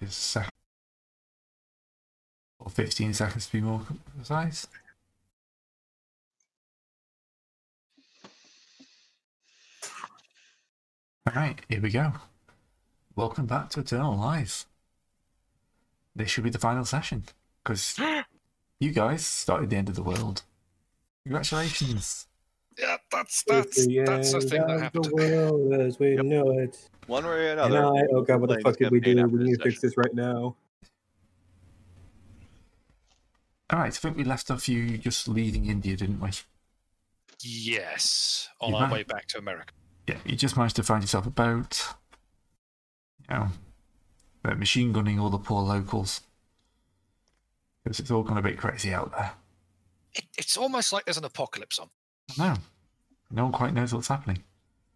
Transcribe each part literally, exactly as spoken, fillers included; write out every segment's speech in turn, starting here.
is second. Or fifteen seconds to be more precise. Alright, here we go. Welcome back to Eternal Lies. This should be the final session, because you guys started the end of the world. Congratulations. Yeah, that's that's the that's the thing that happened. The world as we Yep. know it. One way or And another. I, oh god, what the playing fuck this did we campaign do? after We need to this fix this right now. Alright, I think we left off you just leaving India, didn't we? Yes, on You our might- way back to America. Yeah, you just managed to find yourself a boat. You know, uh, machine gunning all the poor locals. Because it's all gone a bit crazy out there. It, it's almost like there's an apocalypse on. I know. No one quite knows what's happening.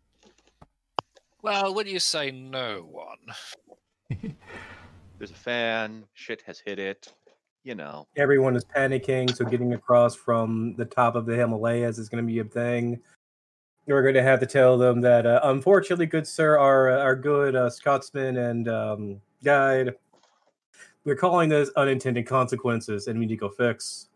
Well, when you say no one, There's a fan. Shit has hit it. You know. Everyone is panicking, so getting across from the top of the Himalayas is going to be a thing. We're going to have to tell them that, uh, unfortunately, good sir, our our good uh, Scotsman and um, guide, we're calling this unintended consequences, and we need to go fix.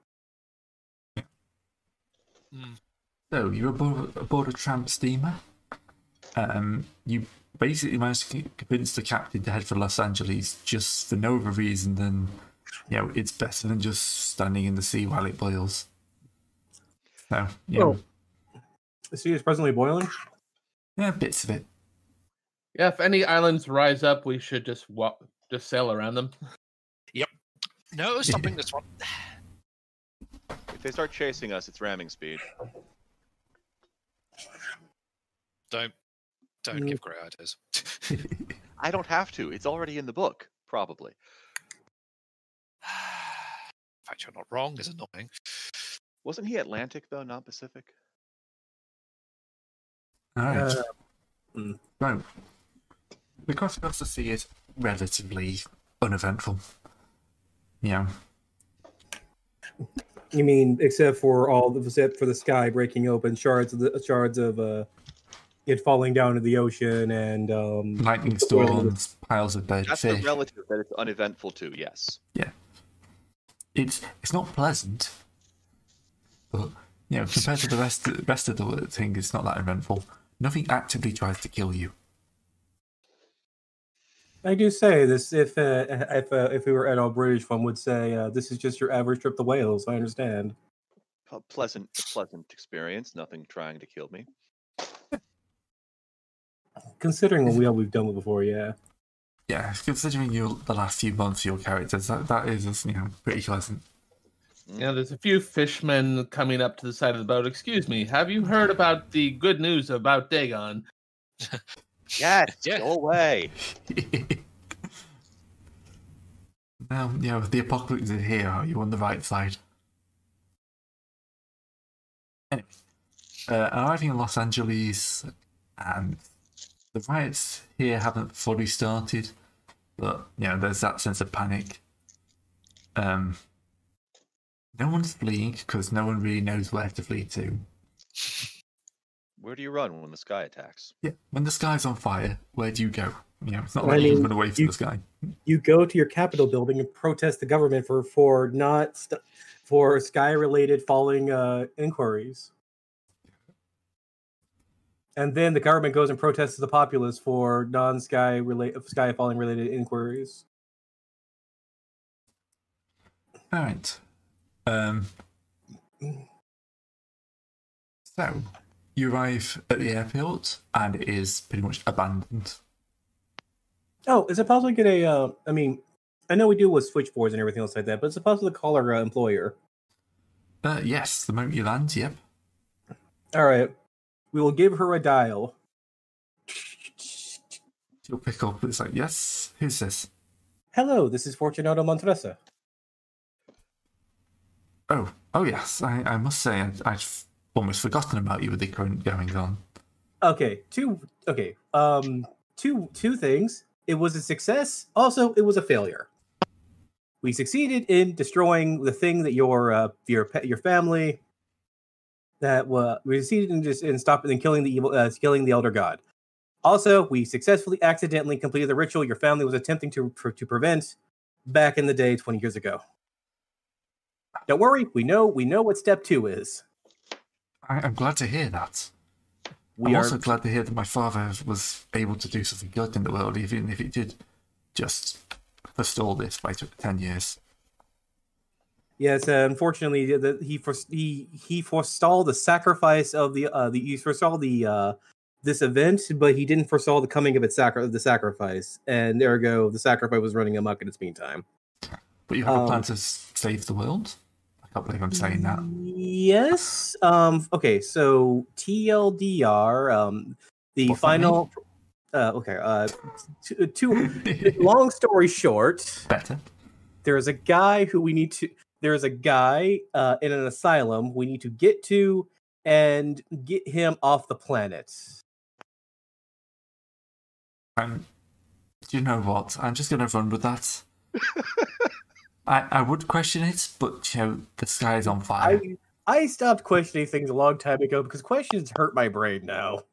mm, So, you're aboard, aboard a tramp steamer. Um, you basically managed to convince the captain to head for Los Angeles just for no other reason than, you know, it's better than just standing in the sea while it boils. So, you know, The sea is presently boiling. yeah, bits of it. Yeah, if any islands rise up, we should just walk, just sail around them. no stopping this one. If they start chasing us, it's ramming speed. Don't don't Mm. give great ideas. I don't have to. It's already in the book, probably. In fact, you're not wrong. Is annoying. Wasn't he Atlantic, though, not Pacific? Alright. Uh, mm. So, the cross across the sea is relatively uneventful. You know, You mean except for all the except for the sky breaking open, shards of the shards of uh, it falling down to the ocean, and um, lightning the oil of the- storms, piles of dead That's the fish. relative that it's uneventful to, yes. It's it's not pleasant, but you know, compared to the rest rest of the thing, it's not that eventful. Nothing actively tries to kill you. I do say this if uh, if uh, if we were at a British one would say uh, this is just your average trip to Wales. I understand. A pleasant, a pleasant experience. Nothing trying to kill me. Considering what we all we've done before, yeah. Yeah, considering your the last few months of your characters, that that is you know pretty pleasant. You know, there's a few fishermen coming up to the side of the boat. Excuse me, have you heard about the good news about Dagon? Yes, Yeah. go away. Now, you know, the apocalypse is here. Are you on the right side? Anyway, uh, arriving in Los Angeles, and the riots here haven't fully started, but you know, there's that sense of panic. Um, no one's fleeing because no one really knows where to flee to. Where do you run when the sky attacks? Yeah, when the sky's on fire, where do you go? You know, it's not I like you mean, run away from you- the sky. You go to your Capitol building and protest the government for for not st- for sky related falling uh, inquiries, and then the government goes and protests the populace for non sky relate sky falling related inquiries. All right. Um. So, you arrive at the airport, and it is pretty much abandoned. Oh, is it possible to get a? Uh, I mean, I know we do with switchboards and everything else like that, but is it possible to call our uh, employer? Uh, yes, the moment you land, yep. All right, we will give her a dial. You'll pick up. It's like, yes, who's this? Hello, this is Fortunato Montresa. Oh, oh yes. I, I must say, I, I've almost forgotten about you with the current goings on. Okay, two. Okay, um, two two things. It was a success. Also, it was a failure. We succeeded in destroying the thing that your uh, your pe- your family that uh, we succeeded in just in stopping and killing the evil, uh, killing the elder god. Also, we successfully accidentally completed the ritual your family was attempting to, to prevent back in the day twenty years ago. Don't worry, we know we know what step two is. I, I'm glad to hear that. We I'm are also glad to hear that my father was able to do something good in the world, even if it did just forestall this by ten years. Yes, uh, unfortunately, the, the, he for, he he forestalled the sacrifice of the uh, the he forestalled the uh, this event, but he didn't forestall the coming of its sacri- the sacrifice, and ergo, the sacrifice was running amok in its meantime. But you have Um, a plan to s- save the world? I can't believe I'm saying that. Yes. Um. Okay. So T L D R. Um. The What's that final. Uh. Okay. Uh. Two. two long story short, Better. there's a guy who we need to. There's a guy uh, in an asylum we need to get to and get him off the planet. Um, do you know what? I'm just going to run with that. I, I would question it, but, you know, the sky is on fire. I I stopped questioning things a long time ago because questions hurt my brain now.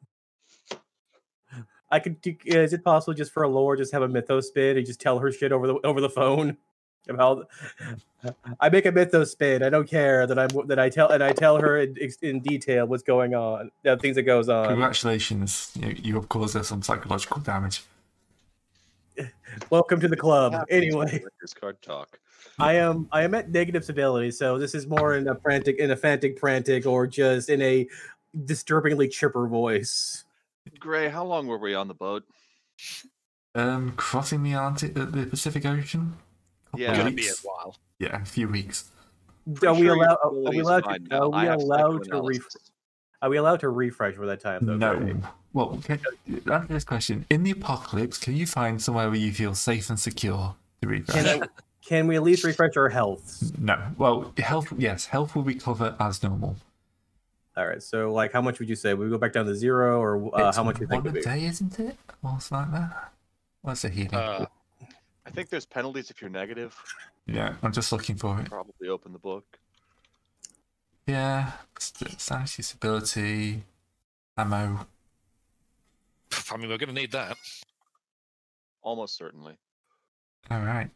I could. Do, is it possible just for a lore, just have a mythos spin and just tell her shit over the over the phone? About, I make a mythos spin. I don't care that I'm that I tell and I tell her in, in detail what's going on, the things that goes on. Congratulations. You, you have caused us some psychological damage. Welcome to the club. Happens when Anyway, This card talk. I am I am at negative civility, so this is more in a frantic, in a frantic, frantic, or just in a disturbingly chipper voice. Gray, how long were we on the boat? Um, crossing the Atlantic, uh, the Pacific Ocean? Couple Yeah. of Gonna be a weeks. while. Yeah, a few weeks. Are we Sure your allowed? Are ability we is allowed? fine To, now. are I we have allowed to ref, psychoanalysis. Are we allowed to refresh for that time? Though, No. Gray? Well, okay, answer this question. In the apocalypse, can you find somewhere where you feel safe and secure to refresh? Can I, can we at least refresh our health? No. Well, health, yes, health will recover as normal. All right. So, like, how much would you say? Would we go back down to zero, or uh, It's how much do you think one would a be? day, isn't it? Or something like that. What's the healing? Uh, I think there's penalties if you're negative. yeah, I'm just looking for it. Probably open the book. Yeah, st- sanity, stability, ammo. I mean, we're gonna need that. Almost certainly. All right.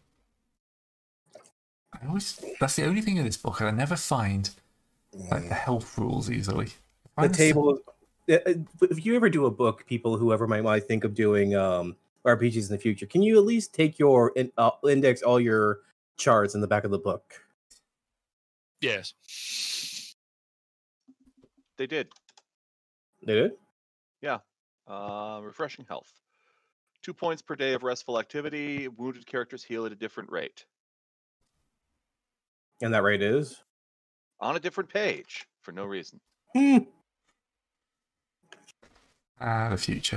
I always that's the only thing in this book I never find like the health rules easily. The Find table. uh, uh, If you ever do a book, people, whoever might, might think of doing um, R P Gs in the future, can you at least take your in, uh, index all your charts in the back of the book? Yes. They did. They did. Uh, refreshing health. Two points per day of restful activity. Wounded characters heal at a different rate. And that rate is. On a different page for no reason. Hmm. Ah, the future.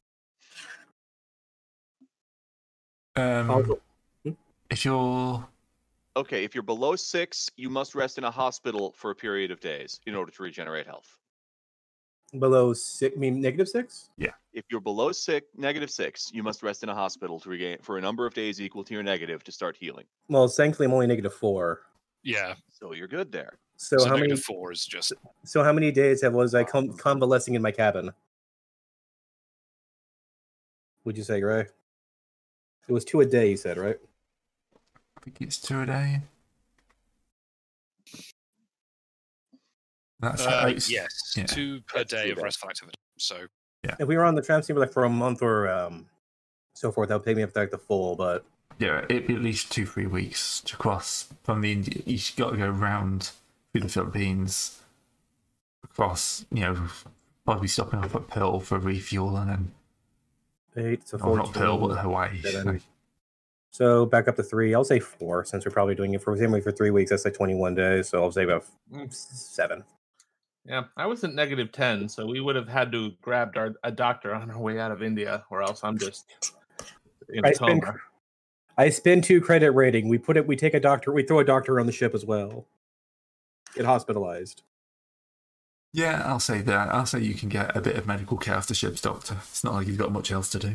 Um, Also, if you're Okay, if you're below six, you must rest in a hospital for a period of days in order to regenerate health. below six, I mean negative six. If you're below six, negative six, you must rest in a hospital to regain for a number of days equal to your negative to start healing. Well, thankfully, I'm only negative four. Yeah. So you're good there. So, So, how many? negative four is just So how many days have was I con- convalescing in my cabin? Would you say, Gray? It was two a day. You said, right? I think it's two a day. That's uh, it's- yes, yeah. two per That's day too of bad. restful activity. So If we were on the tramp team like for a month or um, so forth, that would pay me up to like the full. But Yeah, it'd be at least two, three weeks to cross from the India. You've got to go round through the Philippines, across, you know, probably stopping off at Pearl for refuel, and then, eight to oh, fourteen. not Pearl, but Hawaii. seven. Like, So back up to three. I'll say four since we're probably doing it for same way for three weeks. That's like twenty-one days. So I'll say about Mm. seven. Yeah, I was at negative ten, so we would have had to grab our, a doctor on our way out of India, or else I'm just in a I spend, coma. I spend two credit rating. We put it. We take a doctor. We throw a doctor on the ship as well. Get hospitalized. yeah, I'll say that. I'll say you can get a bit of medical care off the ship's doctor. It's not like you've got much else to do.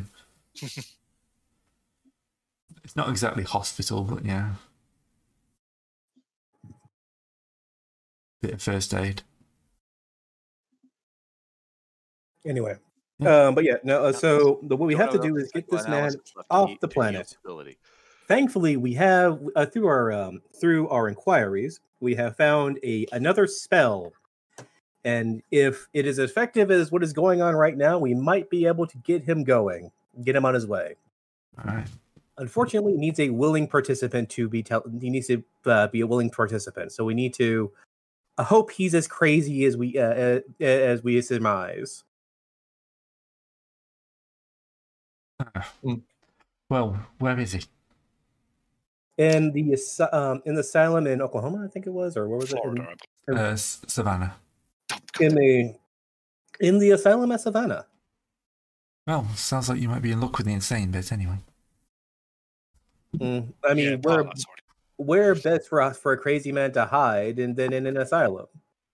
It's not exactly hospital, but yeah. Bit of first aid. Anyway, Um, but yeah, no. Uh, so the, what we No, have no, to no, do it's is get this man psychoanalysis left to off heat- the to heal planet. ability. Thankfully, we have uh, through our um, through our inquiries, we have found a another spell, and if it is effective as what is going on right now, we might be able to get him going, get him on his way. All right. Unfortunately, he needs a willing participant to be. Tel- he needs to uh, be a willing participant. So we need to. I hope he's as crazy as we uh, uh, as we surmise. Well, where is he? In the asy- um, in the asylum in Oklahoma, I think it was, or where was Florida. it? I In, Uh, S- Savannah. in the in the asylum at Savannah. Well, sounds like you might be in luck with the insane bit anyway. Mm, I mean, yeah, we're part of that's already- where best for us for a crazy man to hide, and then in an asylum.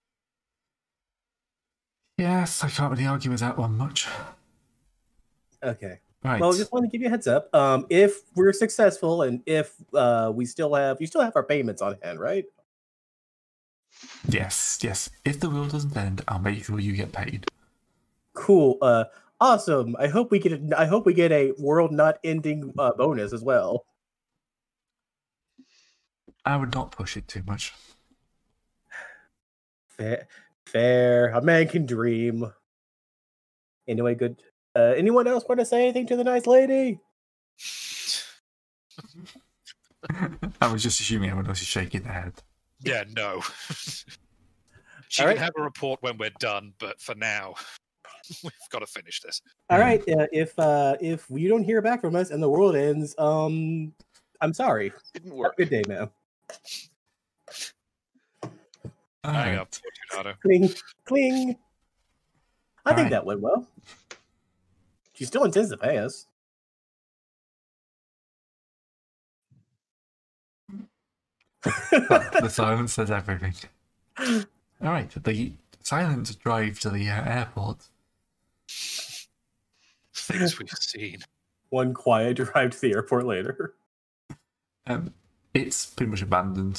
Yes, I can't really argue with that one much. Okay. Right. Well, just want to give you a heads up. Um, if we're successful, and if uh, we still have, you still have our payments on hand, right? Yes, yes. If the world doesn't end, I'll make sure you get paid. Cool. Uh, awesome. I hope we get. A, I hope we get a world not ending uh, bonus as well. I would not push it too much. Fair. Fair. A man can dream. Anyway, good. Uh, anyone else want to say anything to the nice lady? I was just assuming everyone else is shaking their head. Yeah, no. She All can right. have a report when we're done, but for now, we've got to finish this. All right. Uh, if uh, if you don't hear back from us and the world ends, um, I'm sorry. Didn't Have work. a good day, ma'am. Hang Alright. up, Fortunato. Cling, cling. I All think right. that went well. She still intends to pay us. The silence says everything. Alright, the silence drive to the uh, airport. Things we've seen. One quiet drive to the airport later. Um, it's pretty much abandoned.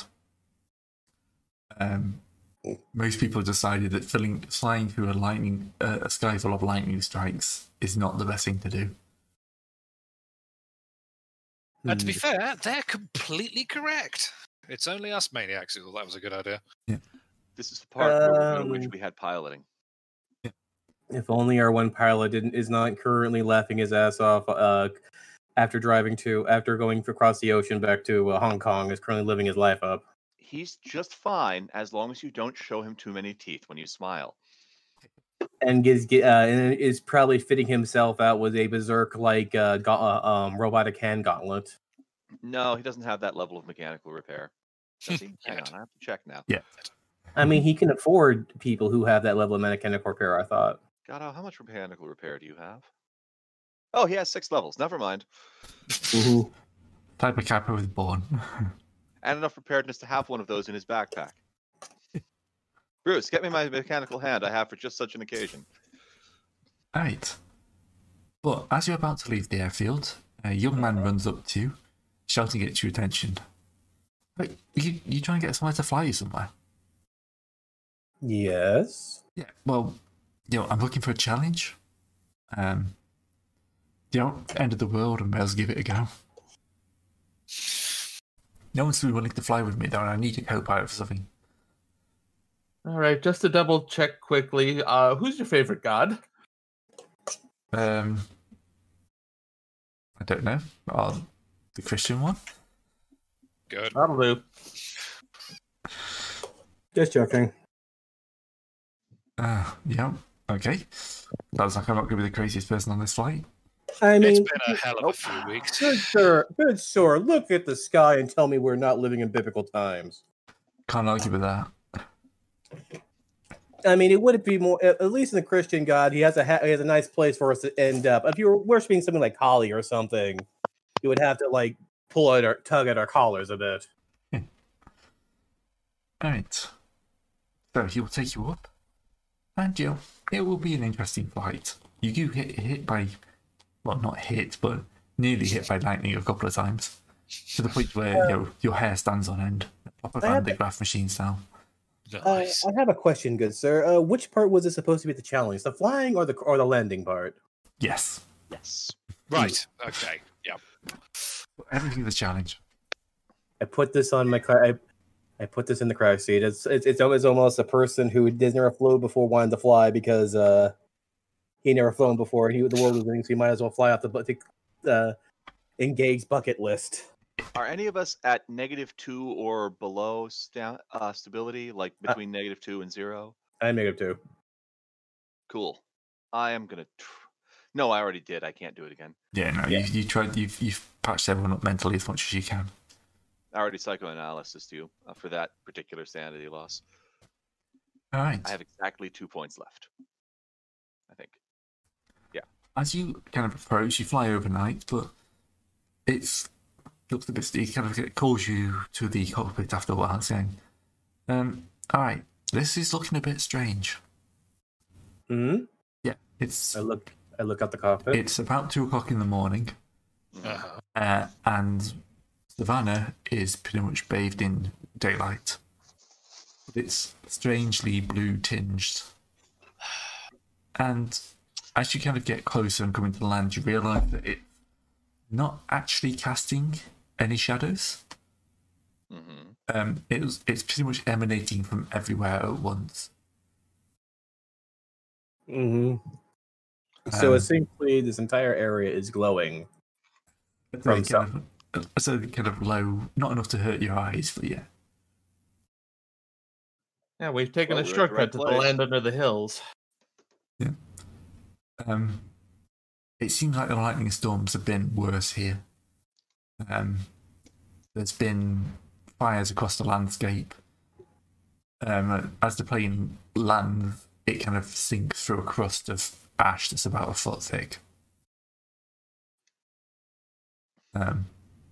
Um, most people have decided that filling, flying through a lightning, uh, a sky full of lightning strikes is not the best thing to do. And to be Hmm. fair, they're completely correct. It's only us maniacs who thought that was a good idea. This is the part where we're gonna wish Um, we had piloting. If only our one pilot didn't is not currently laughing his ass off uh, after driving to after going across the ocean back to uh, Hong Kong, is currently living his life up. He's just fine as long as you don't show him too many teeth when you smile. And is get uh, and is probably fitting himself out with a berserk like uh, ga- uh, um, robotic hand gauntlet. No, he doesn't have that level of mechanical repair. Does he? Hang Yet. on, I have to check now. I mean, he can afford people who have that level of mechanical repair. I thought. Gato, how much mechanical repair do you have? Oh, he has six levels. Never mind. Type of Kappa was born. And enough preparedness to have one of those in his backpack. Bruce, get me my mechanical hand I have for just such an occasion. Alright. But as you're about to leave the airfield, a young man runs up to you, shouting at your attention. Wait, you, you trying to get somewhere to fly you somewhere? Yes. Yeah, well, you know, I'm looking for a challenge. Um, you know, end of the world, and may as well give it a go. No one's really willing to fly with me, though, and I need a co-pilot for something. All right, just to double check quickly, uh, who's your favorite god? Um, I don't know. Uh, the Christian one? Good. That'll do. Just joking. Uh, yeah, okay. Sounds like I'm not going to be the craziest person on this flight. I It's mean, been a hell of a few weeks. good sir, good sir, look at the sky and tell me we're not living in biblical times. Can't argue with that. I mean, it would be more, at at least in the Christian God, he has a ha- he has a nice place for us to end up. If you were worshiping something like Kali or something, you would have to like pull at our tug at our collars a bit. Alright. So he will take you up. And you know, it will be an interesting flight. You do get hit by, well, not hit, but nearly hit by lightning a couple of times. To the point where you know, your hair stands on end. Proper I Van have de Graaff machine style. Nice. Uh, I have a question, good sir. Uh, which part was this supposed to be the challenge? The flying or the or the landing part? Yes. Yes. Right. Okay. Yeah. Everything's a challenge. I put this on my car. I, I put this in the crash seat. It's it's it's almost almost a person who has never flown before wanted to fly because uh he never flown before. He the world was ring, so he might as well fly off the the uh, engaged bucket list. Are any of us at negative two or below sta- uh, stability, like between uh, negative two and zero? I'm negative two. Cool. I am gonna. Tr- no, I already did. I can't do it again. Yeah, no, yeah. you you tried. You've you've patched everyone up mentally as much as you can. I already psychoanalysis you uh, for that particular sanity loss. All right. I have exactly two points left. I think. Yeah. As you kind of approach, you fly overnight, but it's looks a bit steep. Kind of it calls you to the cockpit after a while, saying, "Um, all right, this is looking a bit strange." Hmm. Yeah, it's. I look. I look out the cockpit. It's about two o'clock in the morning, Uh-huh. uh, and Savannah is pretty much bathed in daylight. But it's strangely blue tinged. And as you kind of get closer and come into land, you realise that it's not actually casting any shadows. Mm-hmm. Um, it was, it's pretty much emanating from everywhere at once. Mm-hmm. So Um, essentially, this entire area is glowing. So From kind of, so kind of low, not enough to hurt your eyes, but yeah. Yeah, we've taken Well, a we're at the shortcut right to the place. land under the hills. Yeah. Um, it seems like the lightning storms have been worse here. Um, there's been fires across the landscape. Um, as the plane lands, it kind of sinks through a crust of ash that's about a foot thick. Um,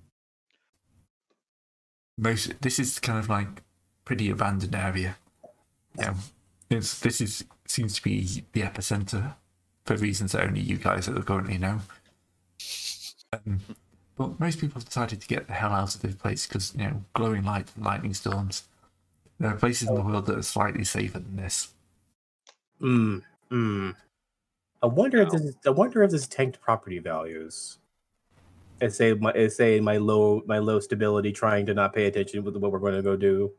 most this is kind of like pretty abandoned area. Yeah, it's this is seems to be the epicenter for reasons that only you guys currently know. Um, but most people have decided to get the hell out of this place because, you know, glowing light and lightning storms. There are places in the world that are slightly safer than this. Hmm. Hmm. I wonder if this is, I wonder if this is tanked property values. I say my I say my low my low stability trying to not pay attention with what we're going to go do.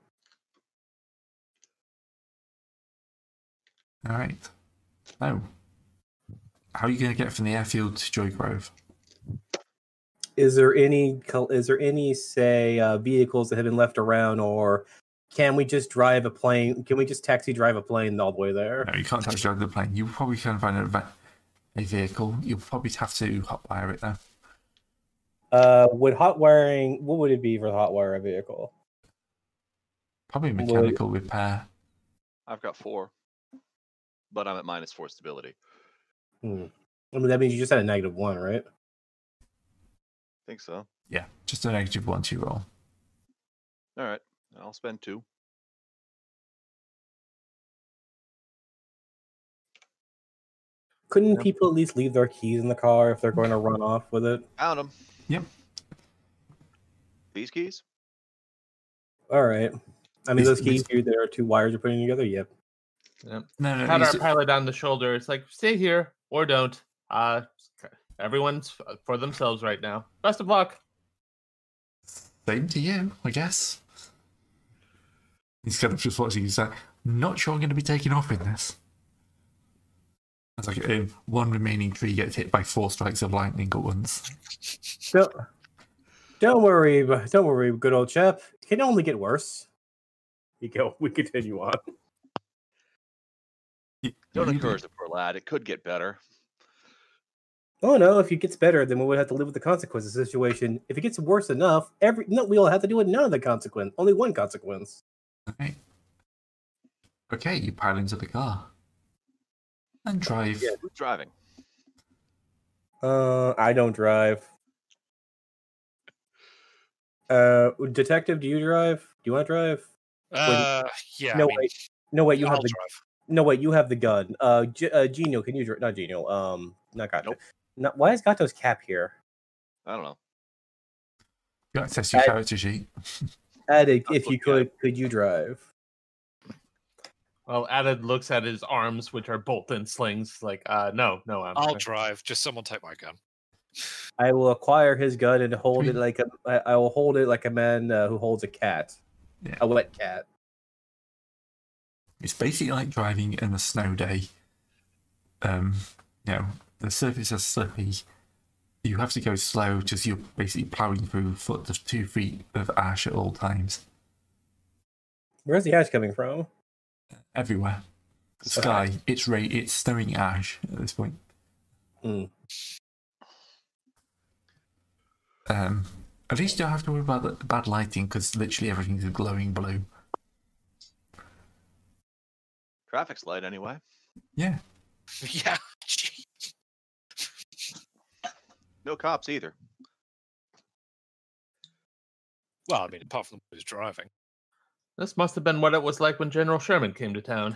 All right. So, how are you going to get from the airfield to Joy Grove? Is there any col- is there any say uh, vehicles that have been left around, or can we just drive a plane? Can we just taxi drive a plane all the way there? No, you can't touch the plane. You probably can find a, va- a vehicle. You'll probably have to hotwire it though. Uh, would hot wiring? What would it be for the hot wire a vehicle? Probably a mechanical repair. I've got four, but I'm at minus four stability. Hmm. I mean, that means you just had a negative one, right? I think so. Yeah, just a negative one to roll. All right, I'll spend two. Couldn't Yep. people at least leave their keys in the car if they're going to run off with it? Found them. Yep. These keys? All right. I mean, These- those keys these- here, there are two wires you're putting together. Yep. Yep. No, no, Pat you our s- pilot on the shoulder. It's like, stay here or don't. Uh, everyone's for themselves right now. Best of luck. same to you, I guess. He's kind of just watching. He's like, not sure I'm going to be taking off in this. It's like um, one remaining tree gets hit by four strikes of lightning at once. Don't, don't worry, but don't worry, good old chap. It can only get worse. We go. We continue on. You- Don't you- encourage the poor lad. It could get better. Oh no! If it gets better, then we would have to live with the consequences of the situation. If it gets worse enough, every no, we'll have to deal with none of the consequence. Only one consequence. Okay. Okay, you pile into the car and drive. Yeah. Who's driving? Uh, I don't drive. Uh, detective, do you drive? Do you want to drive? Uh, yeah. no I mean, wait, no wait. You I'll have the drive. no wait. You have the gun. Uh, G- uh Gino, can you drive? Not Gino. Um, not Gato. Nope. Not, why is Gato's cap here? I don't know. You access your I- character sheet. Add it I'm if you looking at could. Could you drive? Well, Adad looks at his arms, which are bolt and slings, like, uh, no, no, I'm I'll drive. Just someone take my gun. I will acquire his gun and hold it Three. like a. I, I will hold it like a man uh, who holds a cat, Yeah. a wet cat. It's basically like driving in a snow day. Um, you know, the surface is slippy. You have to go slow, just you're basically ploughing through foot to two feet of ash at all times. Where's the ash coming from? Everywhere. The sky, it's ra- it's snowing ash at this point. Hmm. Um, at least you don't have to worry about the bad lighting because literally everything is glowing blue. Traffic's light anyway. Yeah. Yeah. Gee. No cops either. Well, I mean, apart from who's driving. This must have been what it was like when General Sherman came to town.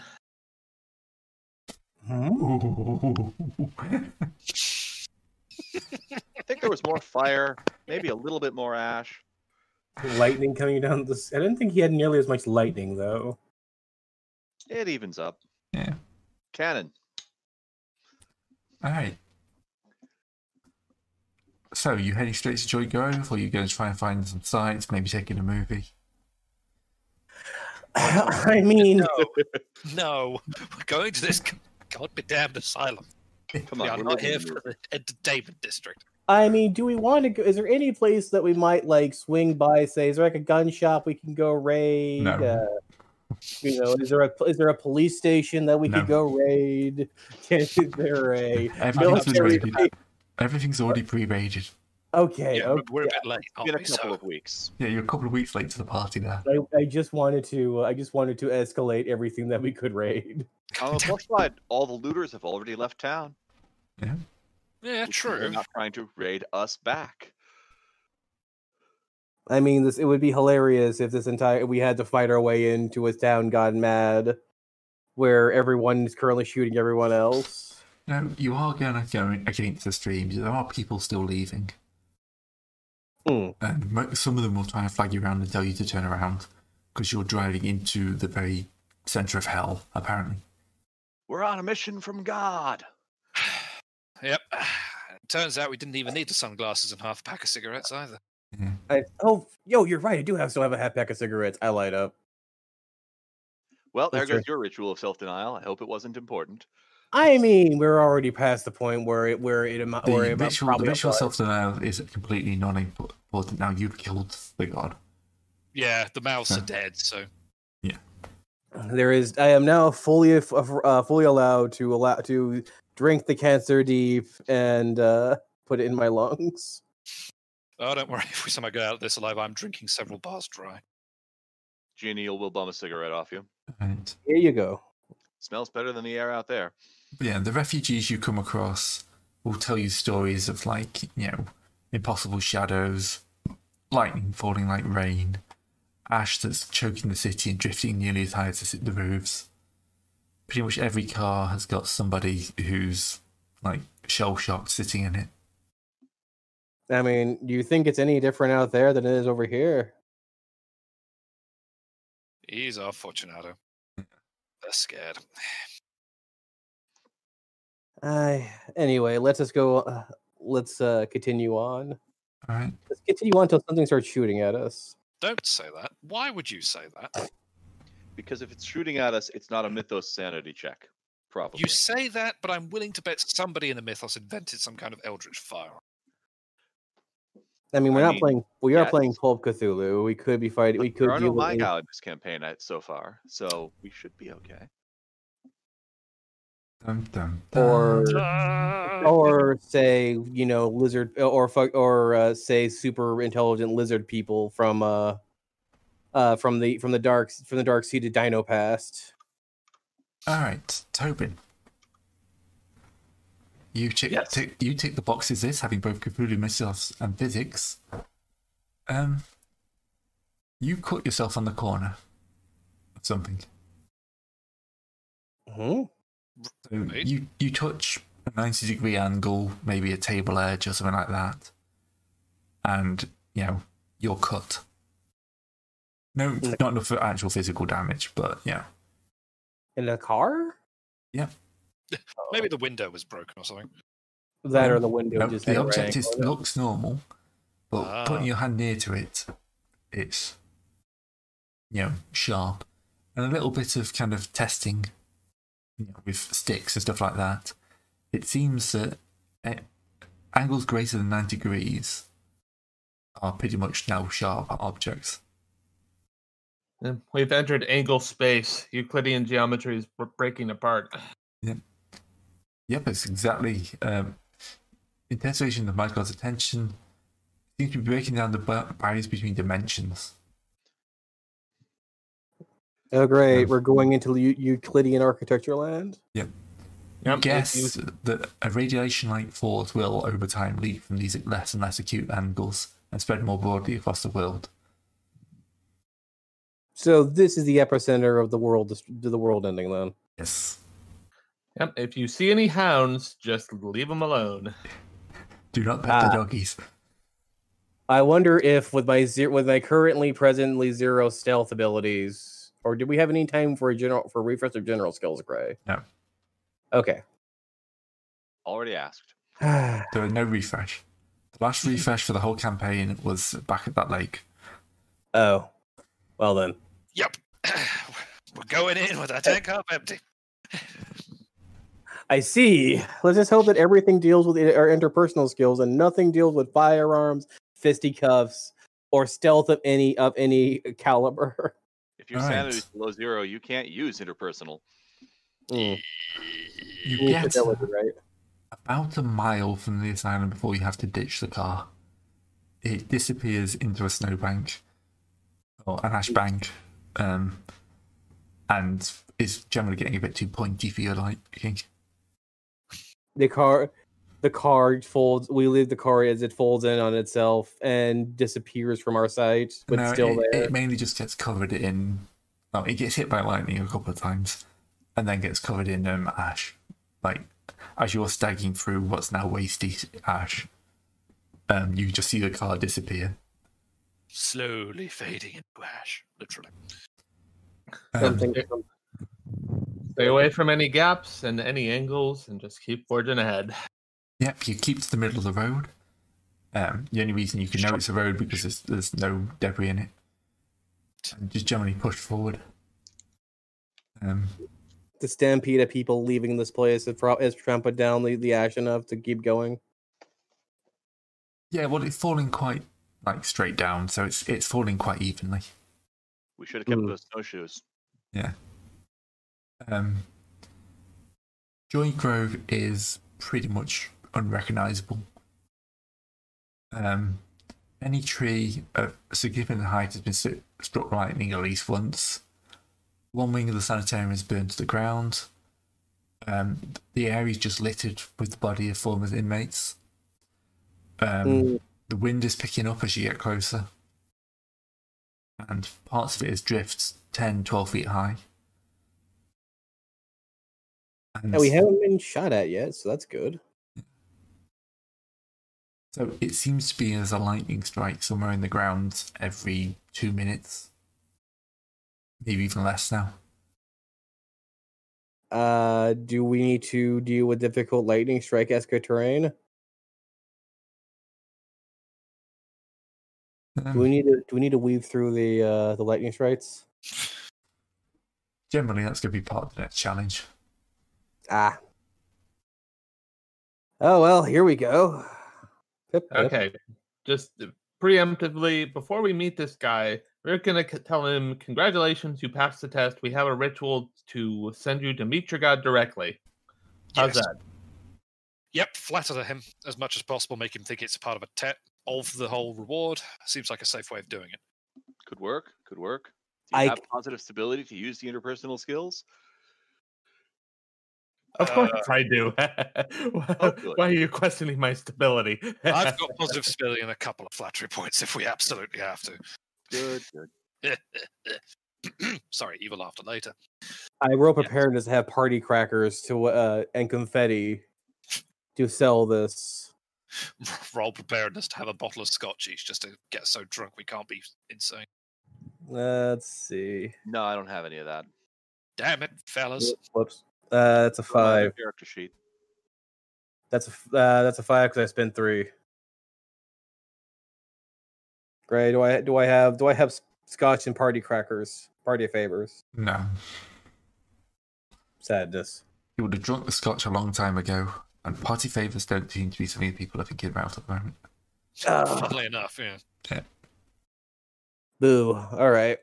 I think there was more fire, maybe a little bit more ash. Lightning coming down this. I didn't think he had nearly as much lightning though. It evens up. Yeah. Cannon. All right. So, you heading straight to Joy Grove, or are you going to try and find some sites, maybe take in a movie? I mean, No. No. We're going to this god be damned asylum. Come We on, are we're not looking here at for you. the entertainment district. I mean, do we want to go? Is there any place that we might like swing by? Say, is there like a gun shop we can go raid? No. Uh, you know, is there a is there a police station that we No. could go raid? Is there a Everything's been military? raided. Everything's already pre-raided. Okay, Yeah, okay. we're a bit late, aren't In a we? couple So, of weeks. Yeah, you're a couple of weeks late to the party there. I, I just wanted to. I just wanted to escalate everything that we could raid. On the plus side, all the looters have already left town. yeah, They're true. not trying to raid us back. I mean, this it would be hilarious if this entire we had to fight our way into a town gone mad, where everyone is currently shooting everyone else. No, you are going to go against the streams. There are people still leaving. Hmm. And mo- some of them will try and flag you around and tell you to turn around because you're driving into the very centre of hell, apparently. We're on a mission from God. Yep. Turns out we didn't even need the sunglasses and half a pack of cigarettes either. Yeah. I, oh, yo, you're right. I do have still have a half pack of cigarettes. I light up. Well, there That's goes right. your ritual of self-denial. I hope it wasn't important. I mean, we're already past the point where it where it amo- The where it ritual, the probably ritual applies. self-denial is completely non-important now. You've killed the god. Yeah, the mouse Huh. are dead, so There is. I am now fully f- uh, fully allowed to allow to drink the cancer deep and uh, put it in my lungs. oh, don't worry. If we somehow get out of this alive, I'm drinking several bars dry. Genial will bum a cigarette off you. And Here you go. Smells better than the air out there. but yeah, the refugees you come across will tell you stories of like, you know, impossible shadows, lightning falling like rain, ash that's choking the city and drifting nearly as high as the roofs. Pretty much every car has got somebody who's like shell shocked sitting in it. I mean, do you think it's any different out there than it is over here? He's our Fortunato. They're scared. I anyway, let's just go. Uh, let's uh, continue on. All right. Let's continue on until something starts shooting at us. Don't say that. Why would you say that? Because if it's shooting at us, it's not a Mythos sanity check. Probably. You say that, but I'm willing to bet somebody in the mythos invented some kind of eldritch fire. I mean, we're I not mean, playing. We are yes. playing Pulp Cthulhu. We could be fighting. We could There are be no looking- Maiga in this campaign uh, so far, so we should be okay. Dun, dun, dun. or Ah! or say you know lizard or fuck or uh, say super intelligent lizard people from uh uh from the from the dark from the dark seated Dino past. All right, Tobin. You tick, Yes. tick, you tick the boxes. This having both Cthulhu mythos and physics. Um, you cut yourself on the corner of something. Hmm? So Right. you you touch a ninety degree angle, maybe a table edge or something like that, and you know you're cut. No, not enough for actual physical damage, but yeah. In a car? Yep. Maybe the window was broken or something. That or Um, the window no, just the had a object rank is, on it. looks normal, but Ah. putting your hand near to it, it's, you know, sharp. And a little bit of kind of testing, you know, with sticks and stuff like that. It seems that eh, angles greater than ninety degrees are pretty much now sharp objects. And we've entered angle space. Euclidean geometry is br- breaking apart. Yep. Yep, it's exactly. Um, intensification of Michael's attention seems to be breaking down the bar- barriers between dimensions. Oh, great. Um, We're going into Eu- Euclidean architecture land. Yep. Yep, You guess you- that a radiation-like force will, over time, leak from these less and less acute angles and spread more broadly across the world. So this is the epicenter of the world, the world ending then. Yes. Yep. If you see any hounds, just leave them alone. Do not pet Ah. the doggies. I wonder if with my zero, with my currently presently zero stealth abilities, or do we have any time for a general for refresh of general skills, Gray? No. Okay. Already asked. There was no refresh. The last refresh for the whole campaign was back at that lake. Oh. Well then. Yep. We're going in with our tank half empty. I see. Let's just hope that everything deals with our interpersonal skills and nothing deals with firearms, fisticuffs, or stealth of any of any caliber. If your All right. sanity is below zero, you can't use interpersonal. Mm. You Need get fidelity, right? about a mile from the asylum before you have to ditch the car. It disappears into a snowbank or an ash bank, um, and is generally getting a bit too pointy for your liking. The car, the car folds. We leave the car as it folds in on itself and disappears from our sight, but No, still it, there. it mainly just gets covered in. Oh, it gets hit by lightning a couple of times, and then gets covered in um, ash. Like as you're staggering through what's now wasty ash, um, you just see the car disappear. Slowly fading into ash, literally. Um, Something. Stay away from any gaps and any angles, and just keep forging ahead. Yep, you keep to the middle of the road. Um, the only reason you can know it's a road because there's, there's no debris in it. And just generally push forward. Um, The stampede of people leaving this place has, pro- has trampled down the, the ash enough to keep going. yeah, well, it's falling quite like straight down, so it's it's falling quite evenly. We should have kept Mm. those snowshoes. Yeah. Um, Joy Grove is pretty much unrecognizable. Um, any tree of significant height has been st- struck by lightning at least once. One wing of the sanitarium is burned to the ground. Um, the area is just littered with the body of former inmates. Um, Mm. The wind is picking up as you get closer. And parts of it is drifts ten, twelve feet high. And And we haven't been shot at yet, so that's good. so it seems to be as a lightning strike somewhere in the ground every two minutes. Maybe even less now. Uh, do we need to deal with difficult lightning strike esque terrain? Um, Do we need to do we need to weave through the uh, the lightning strikes? Generally, that's going to be part of the next challenge. Ah. Oh well, here we go. Pip, pip. Okay, just preemptively, before we meet this guy, we're gonna c- tell him, "Congratulations, you passed the test. We have a ritual to send you to meet your god directly." How's Yes. that? Yep, flatter him as much as possible, make him think it's a part of a te- of the whole reward. Seems like a safe way of doing it. Could work. Could work. Do you I- have positive stability to use the interpersonal skills? Of course I do. Oh, good. Why are you questioning my stability? I've got positive stability and a couple of flattery points if we absolutely have to. Good. Good. Sorry, evil laughter later. I roll preparedness to have party crackers to uh, and confetti to sell this. Roll preparedness to have a bottle of scotch each just to get so drunk we can't be insane. Let's see. No, I don't have any of that. Damn it, fellas. Whoops. Uh, that's a Go on your five. character sheet. That's a f- uh, that's a five because I spent three. Great. Do I do I have do I have s- scotch and party crackers? Party favors. No. Sadness. You would have drunk the scotch a long time ago, and party favours don't seem to be something people are thinking about at the moment. Ah. Funnily enough, yeah. Yeah. Boo. All right.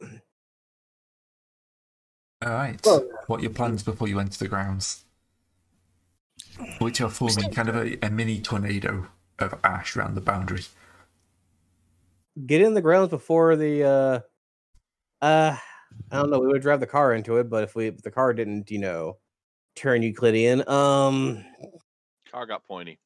All right. Well- What are your plans before you enter the grounds? Which are forming kind of a, a mini tornado of ash around the boundary. Get in the grounds before the. Uh, uh I don't know. We would drive the car into it, but if we if the car didn't, you know, turn Euclidean. Um. Car got pointy.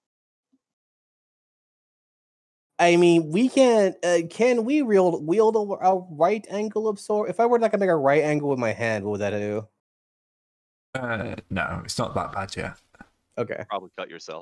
I mean, we can't. Uh, can we wield wield a, a right angle of sword? If I were like to make a right angle with my hand, what would that do? Uh, no, it's not that bad yet. Okay. Probably cut yourself.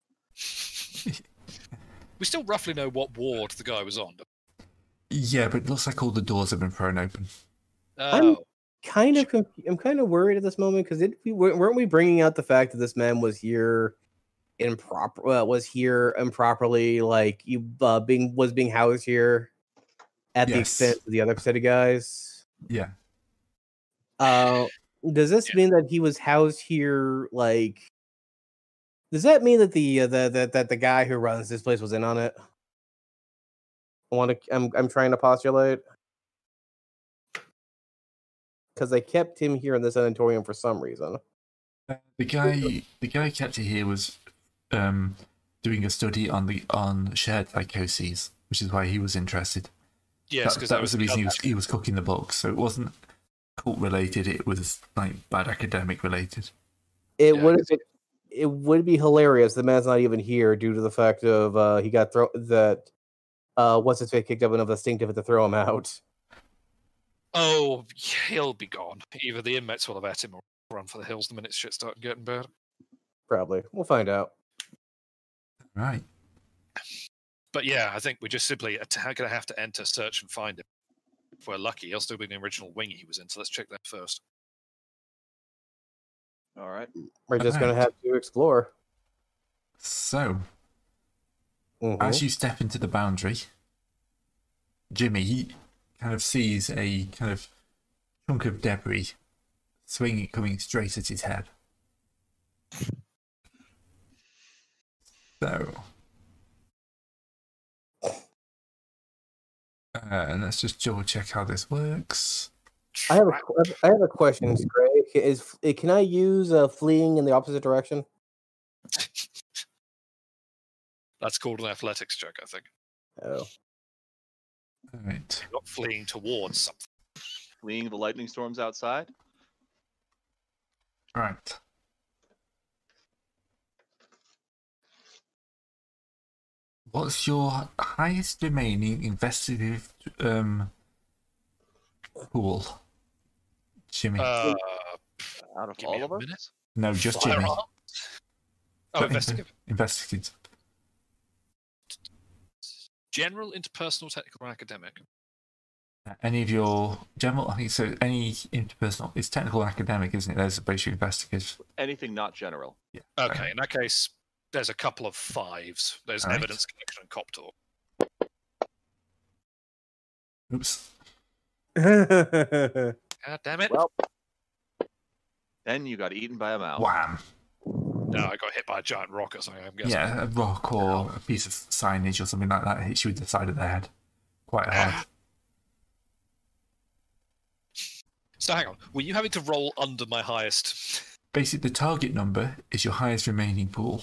We still roughly know what ward the guy was on. Yeah, but it looks like all the doors have been thrown open. Oh, Kind of. Conf- I'm kind of worried at this moment because it we weren't weren't we bringing out the fact that this man was here improper uh, was here improperly, like you uh, being was being housed here at the Yes. expense of the other set of guys. Yeah. Uh, does this Yeah. mean that he was housed here? Like, does that mean that the uh, the that that the guy who runs this place was in on it? I want to. I'm I'm trying to postulate because they kept him here in the sanatorium for some reason. Uh, the guy, the guy who kept it here was um, doing a study on the on shared psychoses, which is why he was interested. yes, that, because that was the reason he was he was cooking the books. So it wasn't cult related; it was like bad academic related. It Yeah, I would can see it, it would be hilarious. The man's not even here due to the fact of uh, he got thrown that uh, what's his face kicked up enough distinctive to throw him out. Oh, he'll be gone. Either the inmates will have at him or run for the hills the minute shit started getting bad. Probably, we'll find out. Right. But yeah, I think we're just simply going to have to enter, search, and find him. If we're lucky, he'll still be in the original wing he was in, so let's check that first. All right. We're just gonna Alright. have to explore. So Mhm. as you step into the boundary, Jimmy he kind of sees a kind of chunk of debris swinging, coming straight at his head. So, uh, and let's just double check how this works. I have a qu- I have a question, Gray. Is can I use uh, fleeing in the opposite direction? That's called an athletics check, I think. Oh, All right. Not fleeing towards something. Fleeing the lightning storms outside. Right. What's your highest remaining investigative um, pool, Jimmy? Uh, Out of Give me all a of us. minute. no, just Jimmy. firearms? Oh, investigative. Investigative. General, interpersonal, technical, or academic. Uh, Any of your general, I think so. Any interpersonal, it's technical and academic, isn't it? There's a basic investigative. Anything not general. Yeah. Okay, in that case, there's a couple of fives. There's Alright. evidence collection and cop talk. Oops. God damn it. Well, then you got eaten by a mouse. Wham. No, I got hit by a giant rock or something, I'm guessing. Yeah, a rock or a piece of signage or something like that hits you with the side of the head. Quite hard. So hang on, were you having to roll under my highest? Basically, the target number is your highest remaining pool.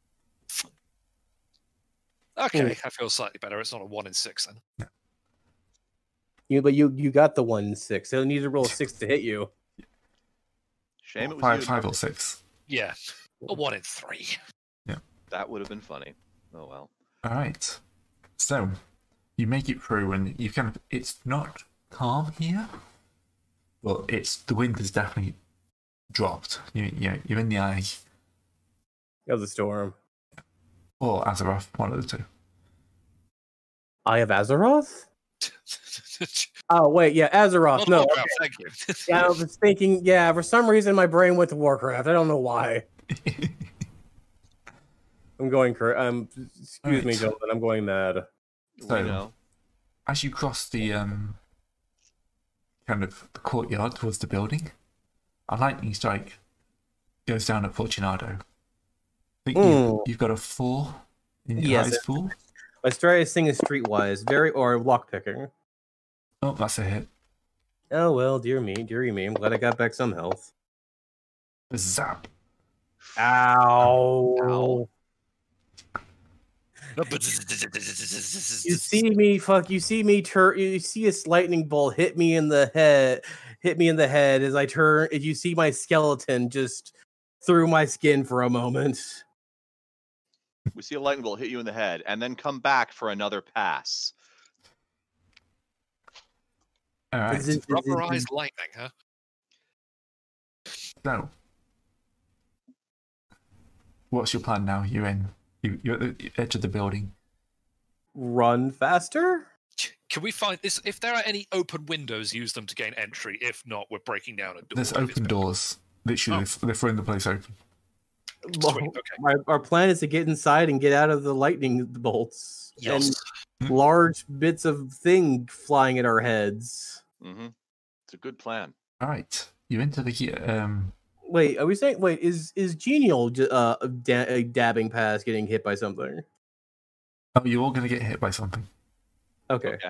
Okay, I feel slightly better. It's not a one in six then. you but you you got the one in six. So you need to roll a six to hit you. Shame it was Five, you. five or six. Yeah, a one in three. That would have been funny. Oh well. All right. So you make it through, and you kind of. It's not calm here, but it's the wind has definitely dropped. You, you, you're in the eye, Of the storm. or Azeroth, one of the two. Eye of Azeroth? Oh wait, yeah, Azeroth. Not No, Warcraft, thank you. yeah, I was thinking. Yeah, for some reason my brain went to Warcraft. I don't know why. I'm going cra- I'm excuse me, Alright. gentlemen. I'm going mad. So- we know. As you cross the um, kind of the courtyard towards the building, a lightning strike goes down at Fortunato. I think you, Mm. you've got a four in your Yes, highest it- four. My strongest thing is streetwise, very or lockpicking. Oh, that's a hit. Oh well, dear me, dearie me. I'm glad I got back some health. Zap. Ow! Ow. You see me, fuck. You see me turn. You see a lightning bolt hit me in the head. Hit me in the head as I turn. You see my skeleton just through my skin for a moment. We see a lightning bolt hit you in the head, and then come back for another pass. All right. Is it- is it- Rubberized lightning, huh? So, what's your plan now? You're in. You, you're at the edge of the building. Run faster? Can we find this? If there are any open windows, use them to gain entry. If not, we're breaking down a door. There's if it's open been- doors. Literally, Oh. they've- they're throwing the place open. Sweet, okay. Our, our plan is to get inside and get out of the lightning bolts Yes. and large bits of thing flying at our heads. Mm-hmm. It's a good plan. All right. You enter the um. Wait, are we saying? Wait, is is Genial j- uh da- uh, dabbing past getting hit by something? Oh, you're all gonna get hit by something. Okay. Okay.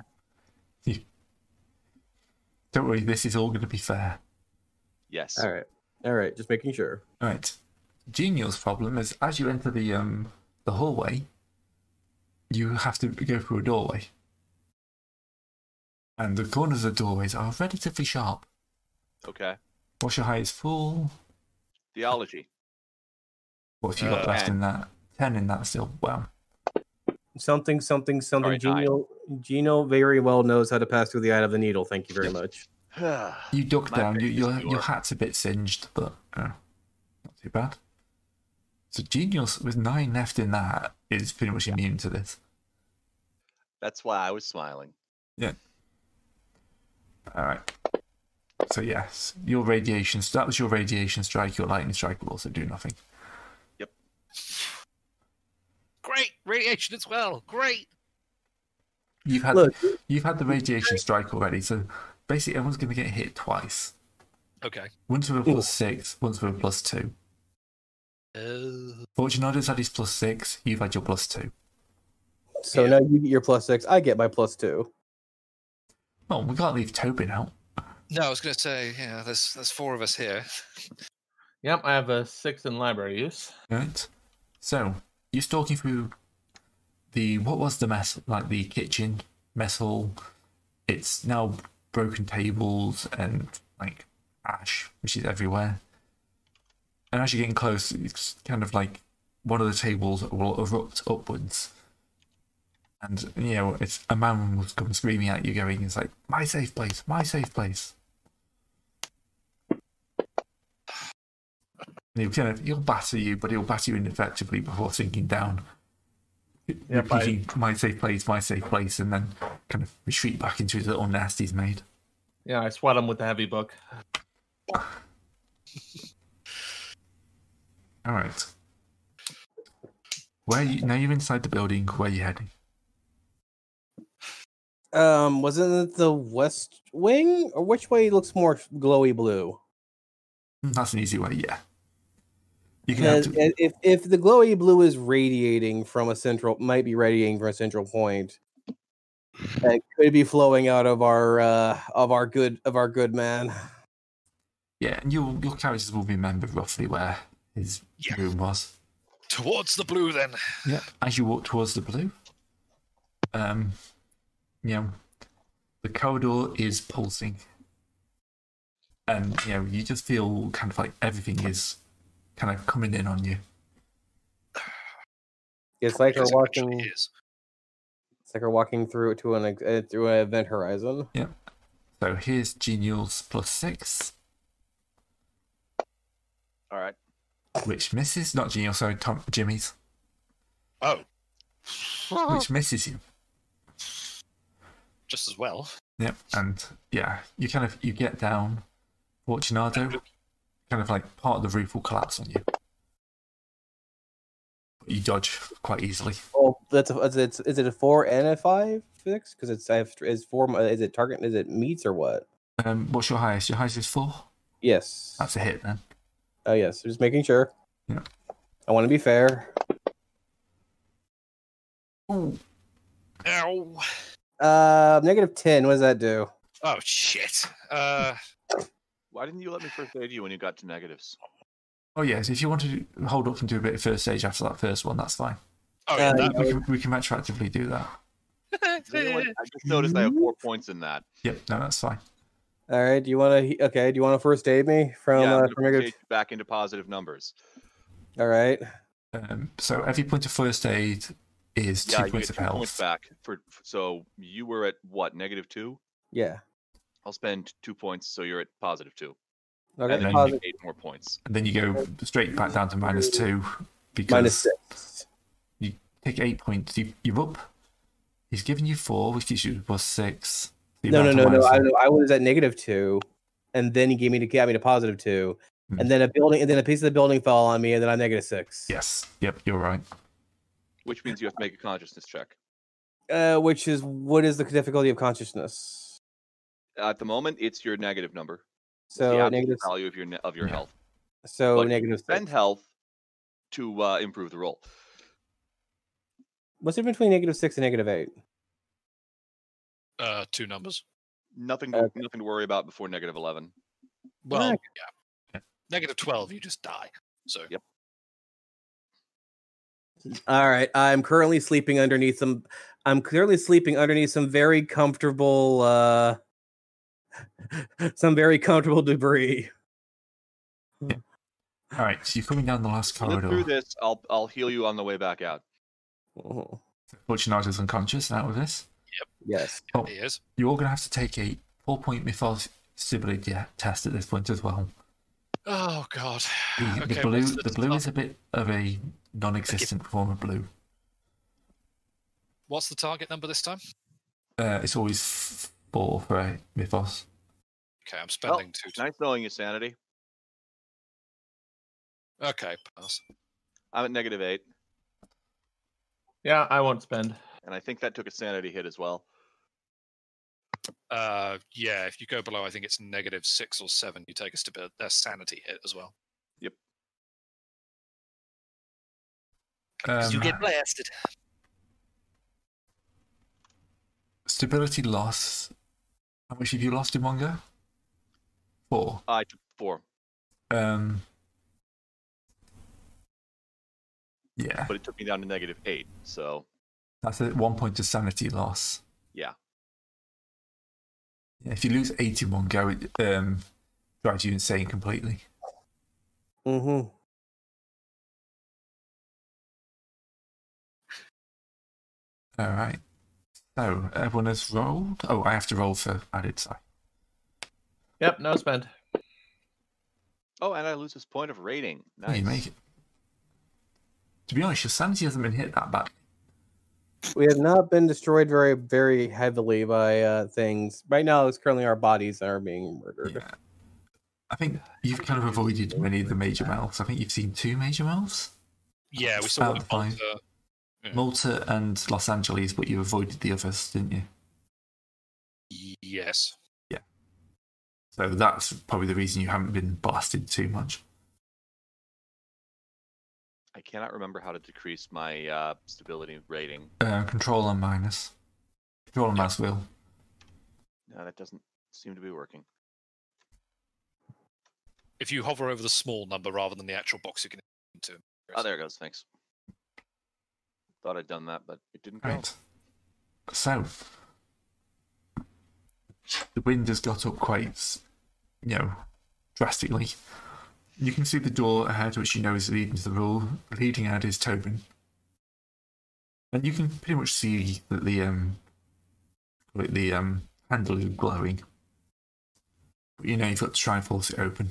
Don't worry. This is all gonna be fair. Yes. All right. All right. Just making sure. All right. Genial's problem is as you enter the um the hallway, you have to go through a doorway, and the corners of the doorways are relatively sharp. Okay. What's your highest full? Theology. What have you got Uh, left ten. in that? Ten in that still. Wow. Something, something, something. Sorry, nine. Genial, Genial very well knows how to pass through the eye of the needle. Thank you very much. You duck My down. You, faith is your your pure. hat's a bit singed, but uh, not too bad. So Genius with nine left in that is pretty much immune to this. That's why I was smiling. All right. So yes, your radiation. So that was your radiation strike. Your lightning strike will also do nothing. Great radiation as well. Great. You've had Look, you've had the radiation strike already. So basically, everyone's going to get hit twice. Okay. Once with a plus six, once with a plus two. Uh, Fortunato's had his plus six. You've had your plus two. so Yeah. now you get your plus six. I get my plus two. Well, we can't leave Tobin out. no, I was going to say, yeah, there's there's four of us here. Yep, I have a six in library use. Right. So you're stalking through the what was the mess like the kitchen mess hall. It's now broken tables and like ash, which is everywhere. And as you're getting close, it's kind of like one of the tables will erupt upwards. And you know, it's a man will come screaming at you, going, "It's like my safe place, my safe place." And he'll kind of he'll batter you, but he'll batter you ineffectively before sinking down. Yep, I- Repeating my safe place, my safe place, and then kind of retreat back into his little nest he's made. Yeah, I swat him with the heavy book. All right. Where you now? You're inside the building. Where are you heading? Um, wasn't it the west wing, or which way looks more glowy blue? Hmm, That's an easy way. Yeah. You can have Because to, if if the glowy blue is radiating from a central, might be radiating from a central point, it could be flowing out of our uh, of our good of our good man. yeah, and your your characters will remember roughly where his Yeah. room was. Towards the blue, then. Yeah. As you walk towards the blue, um, you know, the corridor is pulsing, and you know you just feel kind of like everything is kind of coming in on you. It's like we're Because it actually walking. is. It's like we're walking through to an ex- uh, through an event horizon. So here's Genial's plus six, All right. which misses. Not Genial, sorry, Tom Jimmy's, Oh, which misses you. just as well. Yep, and yeah, you kind of you get down, Fortunato, kind of like part of the roof will collapse on you. You dodge quite easily. Oh, that's a, is it is it a four and a five fix? Because it's I have is four. Is it target? Is it meets or what? Um, what's your highest? Your highest is four. Yes. That's a hit then. Oh yes, just making sure. Yeah. I want to be fair. Ooh. Ow. Uh, negative ten. What does that do? Oh shit. Uh, Why didn't you let me first aid you when you got to negatives? Oh yes, if you want to hold up and do a bit of first stage after that first one, that's fine. oh yeah. Uh, That, We can, we can retroactively do that. Really? I just noticed I have four points in that. Yep, no, that's fine. All right. Do you want to? Okay. Do you want to first aid me from? yeah, I'm uh, gonna from first negative... aid you back into positive numbers. All right. Um, so every point of first aid is two Yeah, you points get of two points health. back. For so you were at what, negative two? Yeah. I'll spend two points, so you're at positive two. Okay. And then you Positive. take eight more points. And then you go straight back down to minus two because Minus six. you take eight points. You, you're up. He's giving you four, which gives you plus six. So you're No, no, down to no, no. minus I, one. I was at negative two, and then he gave me to got me to positive two, Hmm. and then a building, and then a piece of the building fell on me, and then I'm negative six. Yes. Yep, you're right. Which means you have to make a consciousness check. Uh, which is what is the difficulty of consciousness? At the moment, it's your negative number. It's the So absolute negative. value of your ne- of your Yeah. health. So But you negative spend six. health to uh, improve the roll. What's it between negative six and negative eight? uh, two numbers. Nothing to, Okay. nothing to worry about before negative eleven. Well, Okay. yeah. Negative twelve, you just die. So Yep. All right. I'm currently sleeping underneath some. I'm currently sleeping underneath some very comfortable. uh Some very comfortable debris. All right, so you're coming down the last Live corridor. through this. I'll I'll heal you on the way back out. Mhm. Fortunato's unconscious out of this. Yes. Oh, he is. you're all going to have to take a four-point mythos stability test at this point as well. Oh god. The, Okay, the blue, what's the blue is a bit of a non-existent form of blue. What's the target number this time? Uh, it's always f- four for a mythos. Okay, I'm Well, spending two. nice knowing you, Sanity. Okay, pass. I'm at negative eight, Yeah, I won't spend. and I think that took a sanity hit as well. Uh, yeah, if you go below, I think it's negative six or seven. You take a stabi- a sanity hit as well. Um, you get blasted. Stability loss. How much have you lost in one go? Four. I took four, Um. Yeah, but it took me down to negative eight. So that's a one point of sanity loss. yeah, Yeah, if you lose eight in one go, it um, drives you insane completely. Mm-hmm. All right. So everyone has rolled. Oh, I have to roll for added. Sorry. Yep, no spend. Oh, and I lose this point of rating. Oh, Nice. you make it. To be honest, your sanity hasn't been hit that bad. We have not been destroyed very, very heavily by uh, things. Right now, it's currently our bodies that are being murdered. Yeah. I think you've kind of avoided many of the major mouths. I think you've seen two major mouths. Yeah, we saw About what five. Malta. Yeah. Malta and Los Angeles, but you avoided the others, didn't you? Yes. So that's probably the reason you haven't been blasted too much. I cannot remember how to decrease my uh, stability rating. Uh, control and minus. Control and minus will. No, that doesn't seem to be working. If you hover over the small number rather than the actual box you can into. Oh, there it goes. Thanks. Thought I'd done that, but it didn't go. Right. So the wind has got up quite, you know, drastically. You can see the door ahead, which you know is leading to the room. Leading out is Tobin, and you can pretty much see that the um, the um handle is glowing. But you know you've got to try and force it open.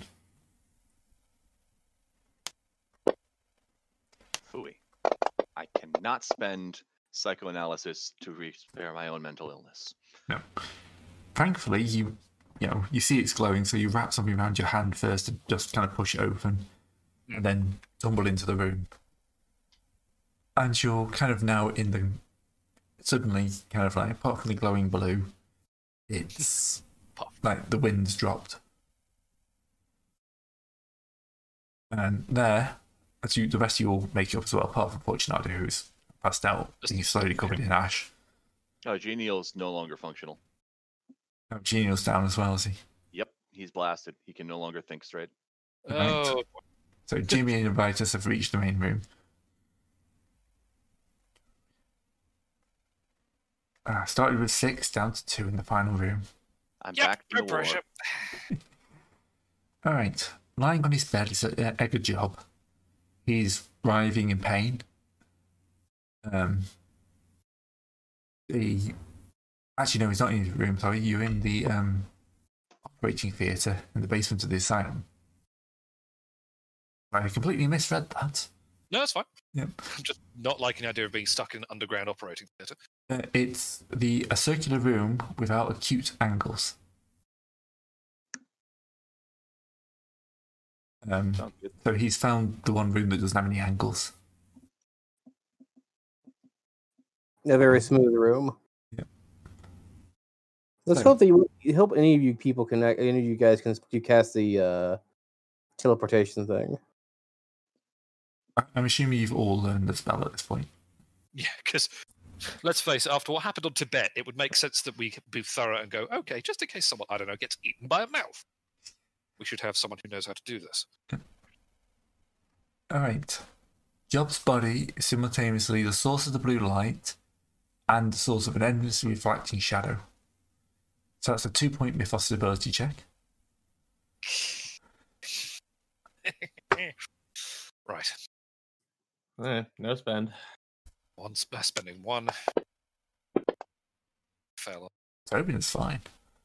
Phooey. I cannot spend psychoanalysis to repair my own mental illness. No. thankfully, you you know you see it's glowing, so you wrap something around your hand first and just kind of push it open, Mm. and then tumble into the room. And you're kind of now in the suddenly kind of like apart from the glowing blue, it's Puff. like the wind's dropped. And there, as you the rest of you all make it up as well, apart from Fortunato, who's passed out, and he's slowly covered in ash. Oh, Genial's no longer functional. Oh, Genial's down as well, is he? Yep, he's blasted. He can no longer think straight. Right. Oh, So Jimmy and Vitus have reached the main room. Uh, started with six, down to two in the final room. I'm yep, back no from the war. pressure. All right. Lying on his bed is uh, Edgar Job. He's writhing in pain. Um, the actually no, he's not in his room. Sorry, you're in the um operating theatre in the basement of the asylum. I completely misread that. No, that's fine. Yep. I'm just not liking the idea of being stuck in an underground operating theatre. Uh, it's the a circular room without acute angles. Um, Sounds good. so he's found the one room that doesn't have any angles. A very smooth room. Yep. Let's So- hope that you you hope any of you people can any of you guys can you cast the uh, teleportation thing. I- I'm assuming you've all learned the spell at this point. Yeah, because let's face it, after what happened on Tibet, it would make sense that we be thorough and go, okay, just in case someone, I don't know, gets eaten by a mouth, we should have someone who knows how to do this. All right. Job's body is simultaneously the source of the blue light and the source of an endlessly reflecting shadow. So that's a two-point mythos ability check. Right. Eh, no spend. One sp- spending one. Fail. Tobin's fine.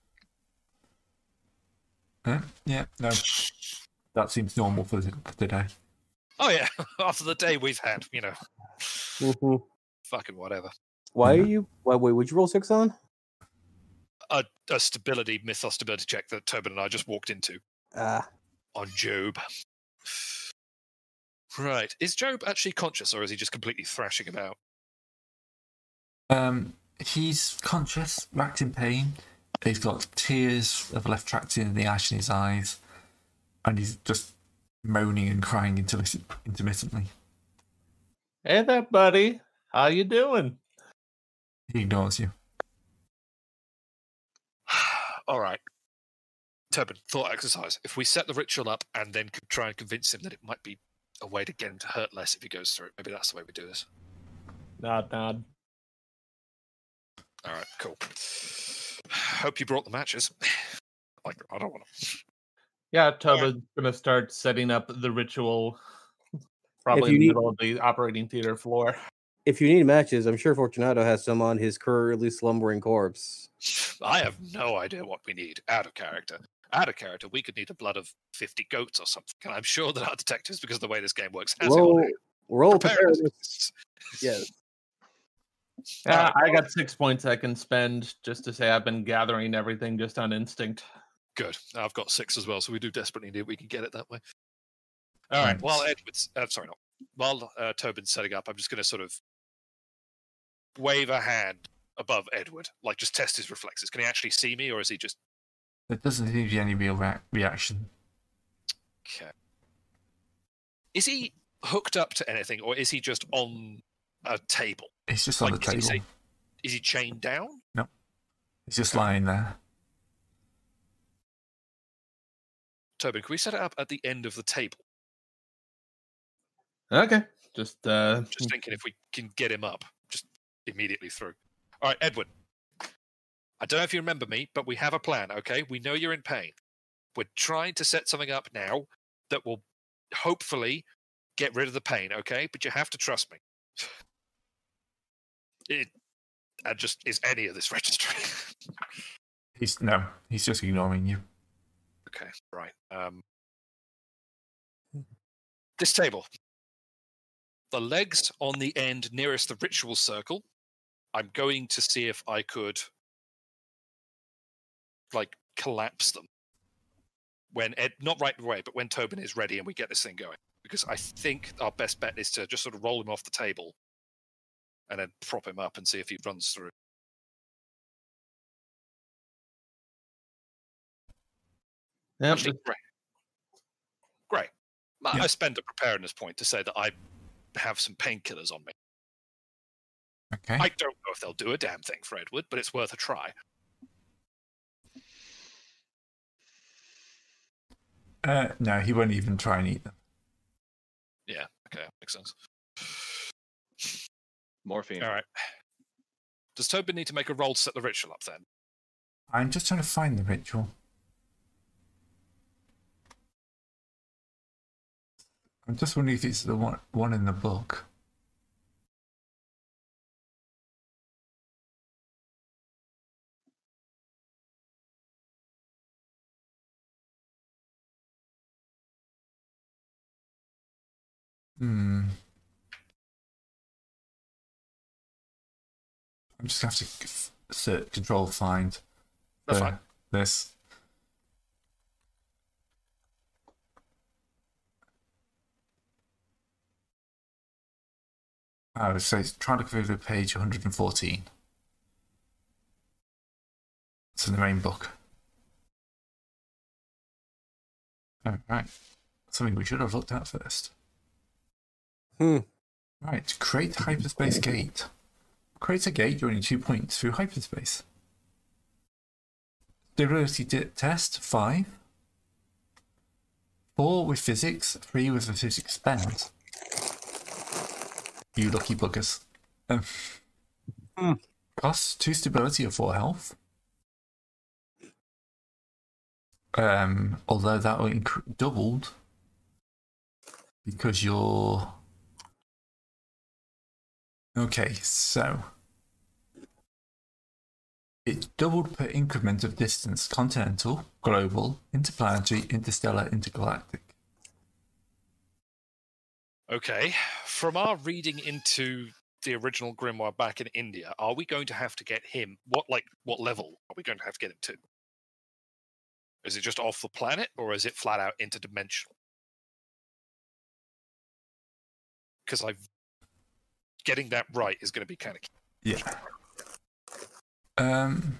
Yeah, yeah, no. That seems normal for the- for today. Oh yeah, after the day we've had, you know, Mm-hmm. fucking whatever. Why Yeah. are you? Why wait? Would you roll six on? A, a stability, mythos stability check that Tobin and I just walked into Ah, on Job. Right. Is Job actually conscious or is he just completely thrashing about? Um, he's conscious, racked in pain. He's got tears of left tracked in the ash in his eyes, and he's just moaning and crying intermitt- intermittently. Hey there, buddy. How you doing? He ignores you. All right. Tobin, thought exercise. If we set the ritual up and then could try and convince him that it might be a way to get him to hurt less if he goes through it, maybe that's the way we do this. Nod, nod. All right, cool. Hope you brought the matches. Like, I don't want to. Yeah, Toba's gonna start setting up the ritual, probably you in the need- middle of the operating theater floor. if you need matches, I'm sure Fortunato has some on his currently slumbering corpse. I have no idea what we need out of character. Out of character, we could need the blood of fifty goats or something. And I'm sure that our detectives, because of the way this game works, has it Roll, on roll preparedness. preparedness. Yes. Yeah, Alright, I well- got six points I can spend just to say I've been gathering everything just on instinct. Good. I've got six as well, so we do desperately need we can get it that way. All right. Nice. While Edward's, uh, sorry, not while uh, Tobin's setting up, I'm just going to sort of wave a hand above Edward, like just test his reflexes. Can he actually see me, or is he just There doesn't seem to be any real rea- reaction. okay? Is he hooked up to anything, or is he just on a table? It's just on Like, the is he table. say- Is he chained down? He's just lying there. Tobin, can we set it up at the end of the table? Okay, just uh, Just thinking if we can get him up just immediately through. All right, Edward. I don't know if you remember me, but we have a plan, okay? We know you're in pain. We're trying to set something up now that will hopefully get rid of the pain, okay? But you have to trust me. It and just is any of this registry. He's no, he's just ignoring you. Okay, right. Um, this table. The legs on the end nearest the ritual circle. I'm going to see if I could like collapse them when Ed, not right away, but when Tobin is ready and we get this thing going. Because I think our best bet is to just sort of roll him off the table and then prop him up and see if he runs through. Yep. Actually, great. Great. I Yeah. spend a preparedness point to say that I have some painkillers on me. Okay. I don't know if they'll do a damn thing for Edward, but it's worth a try. Uh, no, he won't even try and eat them. Yeah, okay, makes sense. Morphine. All right. Does Tobin need to make a roll to set the ritual up then? I'm just trying to find the ritual. I'm just wondering if it's the one, one in the book. Hmm. I'm just going to have to f- search, control, find That's for fine. this. Oh, so it's trying to go to page one hundred fourteen. It's in the main book. Oh, right. Something we should have looked at first. Hmm. Right, create hyperspace gate. Create a gate joining two points through hyperspace. Stability di- test, five. Four with physics, three with the physics spend. You lucky buggers. Um, Hmm. Costs two stability or four health. Um, although that will inc- doubled because you're okay. So it's doubled per increment of distance: continental, global, interplanetary, interstellar, intergalactic. Okay. From our reading into the original grimoire back in India, are we going to have to get him? What like what level are we going to have to get him to? Is it just off the planet, or is it flat out interdimensional? Because I getting that right is going to be kind of key. Yeah. Um.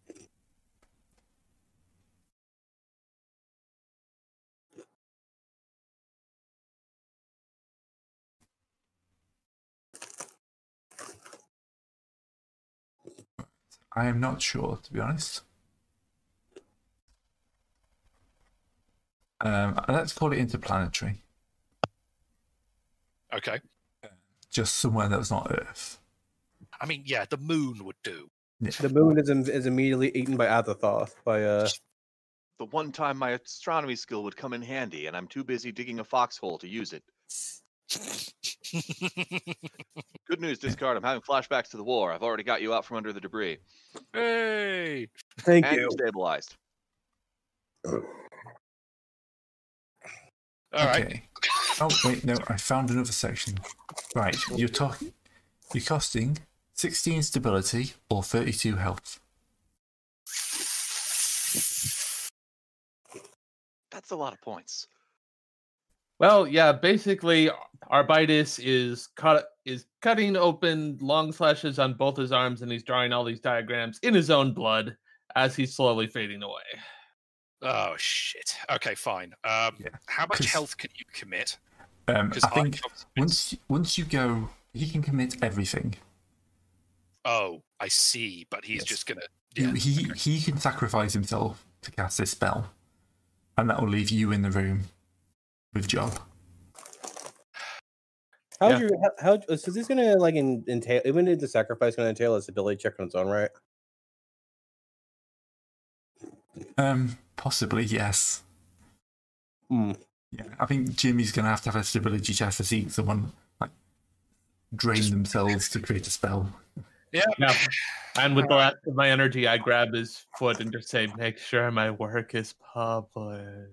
I am not sure, to be honest. Um, let's call it interplanetary. Okay. Just somewhere that's not Earth. I mean, yeah, the moon would do. Yeah. The moon is im- is immediately eaten by Azathoth. By uh, The one time my astronomy skill would come in handy, and I'm too busy digging a foxhole to use it. Good news, Discard. I'm having flashbacks to the war. I've already got you out from under the debris. Hey! thank and you. you're stabilized. All right. Okay. Oh wait, no, I found another section. Right, you're talking. You're costing sixteen stability or thirty-two health. That's a lot of points. Well, yeah, basically, Arbitus is cut is cutting open long slashes on both his arms, and he's drawing all these diagrams in his own blood as he's slowly fading away. Oh shit. Okay, fine. Um, Yeah. how much 'Cause- health can you commit? Um, 'Cause I think obviously- once once you go, he can commit everything. Oh, I see. But he's Yes. just gonna. He- Yeah. He he can sacrifice himself to cast this spell, and that will leave you in the room with Job. How's Yeah. your how, how so? This is gonna like in, entail even if the sacrifice gonna entail a stability check on its own, right? Um, possibly yes. Hmm. Yeah, I think Jimmy's gonna have to have a stability check for seeing someone like drain themselves to create a spell. Yeah. Yeah. And with the last of my energy, I grab his foot and just say, "Make sure my work is public."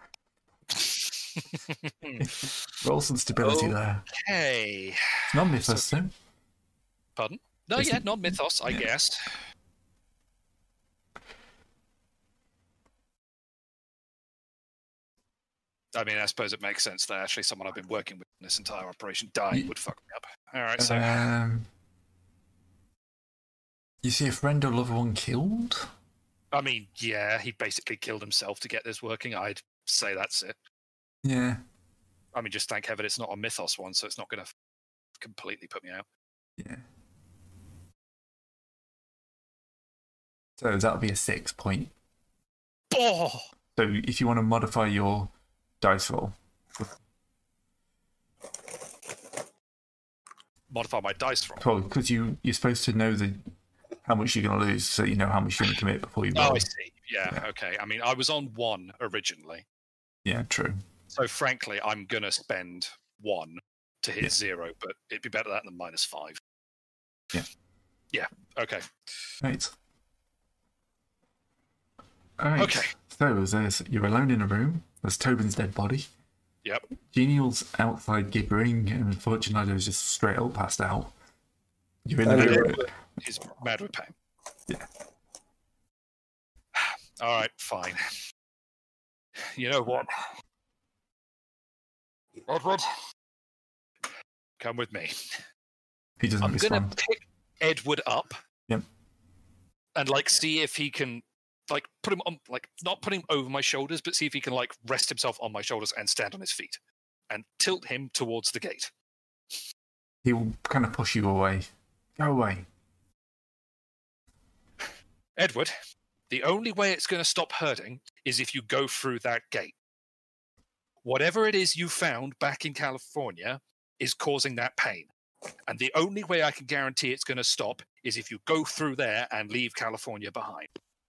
Roll some stability Oh. there. Okay. It's not mythos, though. Pardon? No, It's- yeah, non mythos, I yeah. guess. I mean, I suppose it makes sense that actually someone I've been working with in this entire operation dying Ye- would fuck me up. All right, so Um, you see a friend or loved one killed? I mean, yeah, he basically killed himself to get this working. I'd say that's it. Yeah. I mean, just thank heaven it's not a Mythos one, so it's not going to completely put me out. Yeah. So that'll be a six point. Oh, So if you want to modify your dice roll, modify my dice roll. because you you're supposed to know the how much you're going to lose, so you know how much you're going to commit before you roll. Oh, I see. Yeah, Yeah. okay. I mean, I was on one originally. Yeah, true. So frankly, I'm going to spend one to hit Yeah. zero, but it'd be better that than minus five. Yeah. Yeah, okay. Right. All right. Okay. So there's you're alone in a room. There's Tobin's dead body. Yep. Genial's outside gibbering, and unfortunately, is just straight up passed out. You're in the And room. He's mad with pain. Yeah. All right, fine. You know what? Edward, come with me. He doesn't I'm gonna respond. pick Edward up. Yep. And like see if he can like put him on like not put him over my shoulders, but see if he can like rest himself on my shoulders and stand on his feet. And tilt him towards the gate. He will kind of push you away. Go away. Edward, the only way it's going to stop hurting is if you go through that gate. Whatever it is you found back in California is causing that pain. And the only way I can guarantee it's going to stop is if you go through there and leave California behind.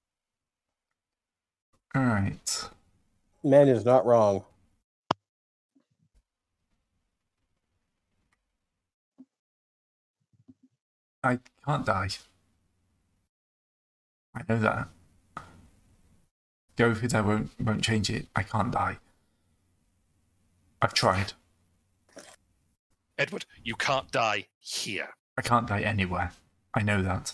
All right. Man is not wrong. I can't die. I know that. Go through there won't won't change it. I can't die. I've tried. Edward, you can't die here. I can't die anywhere. I know that.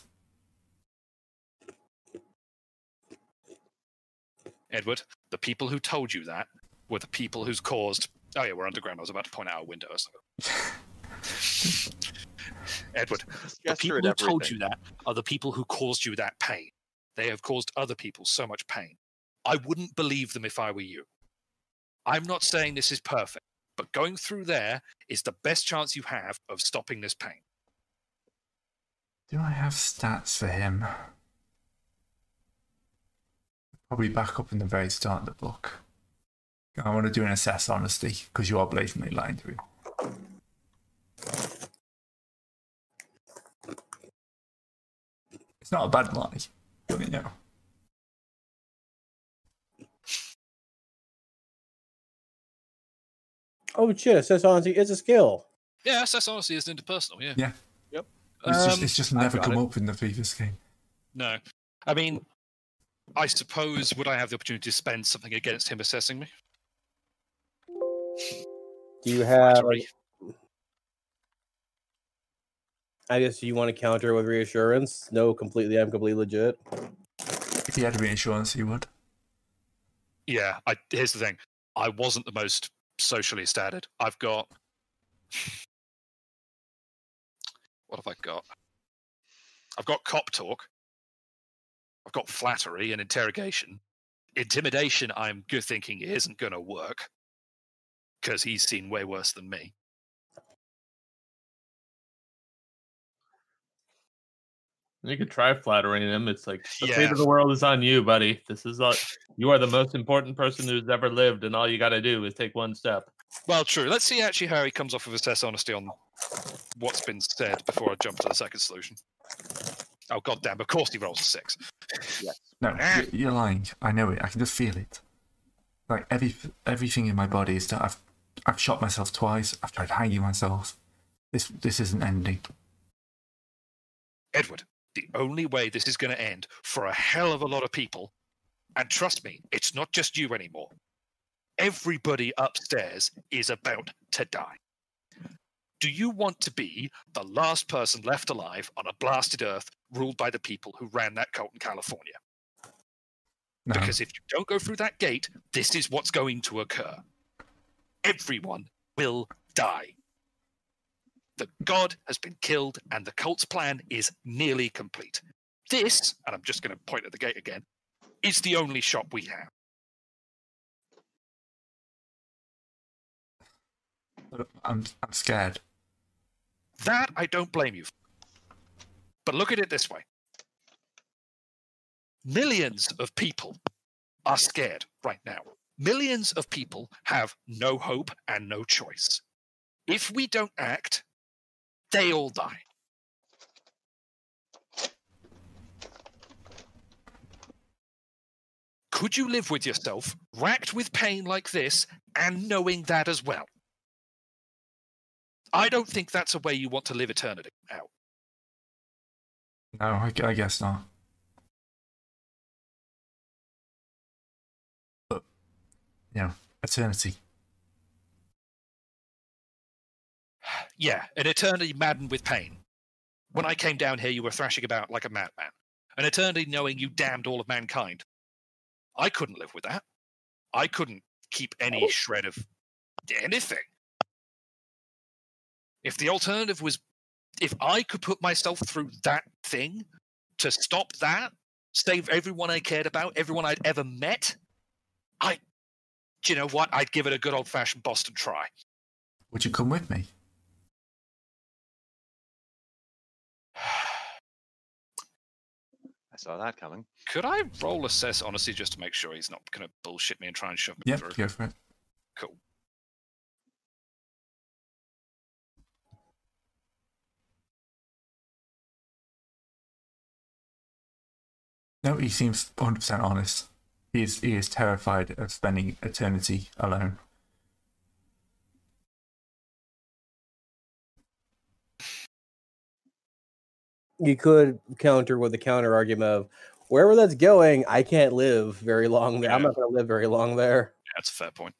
Edward, the people who told you that were the people who's caused... Oh yeah, we're underground. I was about to point out a window or something. Edward, the Gesture people at who told everything. you that are the people who caused you that pain. They have caused other people so much pain. I wouldn't believe them if I were you. I'm not saying this is perfect, but going through there is the best chance you have of stopping this pain. Do I have stats for him? Probably back up in the very start of the book. I want to do an assess honesty because you are blatantly lying to him. It's not a bad lie, but you know. Oh shit! It says honesty is a skill. Yeah, that's honestly is interpersonal, yeah. Yeah. Yep. It's just Um, it's just I've never got come it. up in the previous game. No. I mean, I suppose, would I have the opportunity to spend something against him assessing me? Do you have? Flattery. I guess you want to counter with reassurance. No, completely. I'm completely legit. If he had reinsurance, he would. Yeah, I, here's the thing. I wasn't the most socially stated. I've got... What have I got? I've got cop talk. I've got flattery and interrogation. Intimidation, I'm good thinking isn't going to work. Because he's seen way worse than me. You could try flattering him. It's like the fate Yeah. of the world is on you, buddy. This is all, you are the most important person who's ever lived, and all you got to do is take one step. Well, true. Let's see actually how he comes off with assess honesty on what's been said before I jump to the second solution. Oh, goddamn. Of course he rolls a six. Yes. No, Ah. y- you're lying. I know it. I can just feel it. Like every everything in my body is that I've I've shot myself twice. I've tried hanging myself. This this isn't ending. Edward, the only way this is going to end for a hell of a lot of people, and trust me, it's not just you anymore. Everybody upstairs is about to die. Do you want to be the last person left alive on a blasted earth ruled by the people who ran that cult in California? No. Because if you don't go through that gate, this is what's going to occur. Everyone will die. The god has been killed, and the cult's plan is nearly complete. This, and I'm just going to point at the gate again, is the only shot we have. I'm I'm scared. That I don't blame you for. But look at it this way. Millions of people are scared right now. Millions of people have no hope and no choice. If we don't act, they all die. Could you live with yourself, racked with pain like this, and knowing that as well? I don't think that's a way you want to live eternity out. No, I, I guess not. But, you know, eternity. Yeah, an eternity maddened with pain. When I came down here, you were thrashing about like a madman. An eternity knowing you damned all of mankind. I couldn't live with that. I couldn't keep any shred of anything. If the alternative was, if I could put myself through that thing to stop that, save everyone I cared about, everyone I'd ever met, I, do you know what? I'd give it a good old-fashioned Boston try. Would you come with me? I saw that coming. Could I roll assess honesty just to make sure he's not going to bullshit me and try and shove me Yep, through? go for it. Cool. No, he seems one hundred percent honest. He is, he is terrified of spending eternity alone. You could counter with the counter argument of wherever that's going, I can't live very long there. I'm Yeah. not going to live very long there. Yeah, that's a fair point.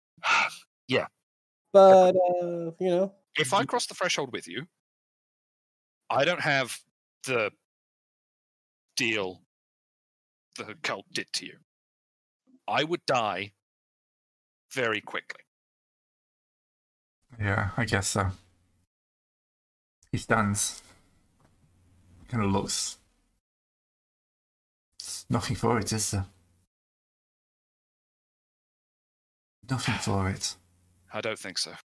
But uh, you know, If I cross the threshold with you, I don't have the deal the cult did to you. I would die very quickly. Yeah, I guess so. He stands, kind of looks. There's nothing for it, is there? Nothing for it. I don't think so.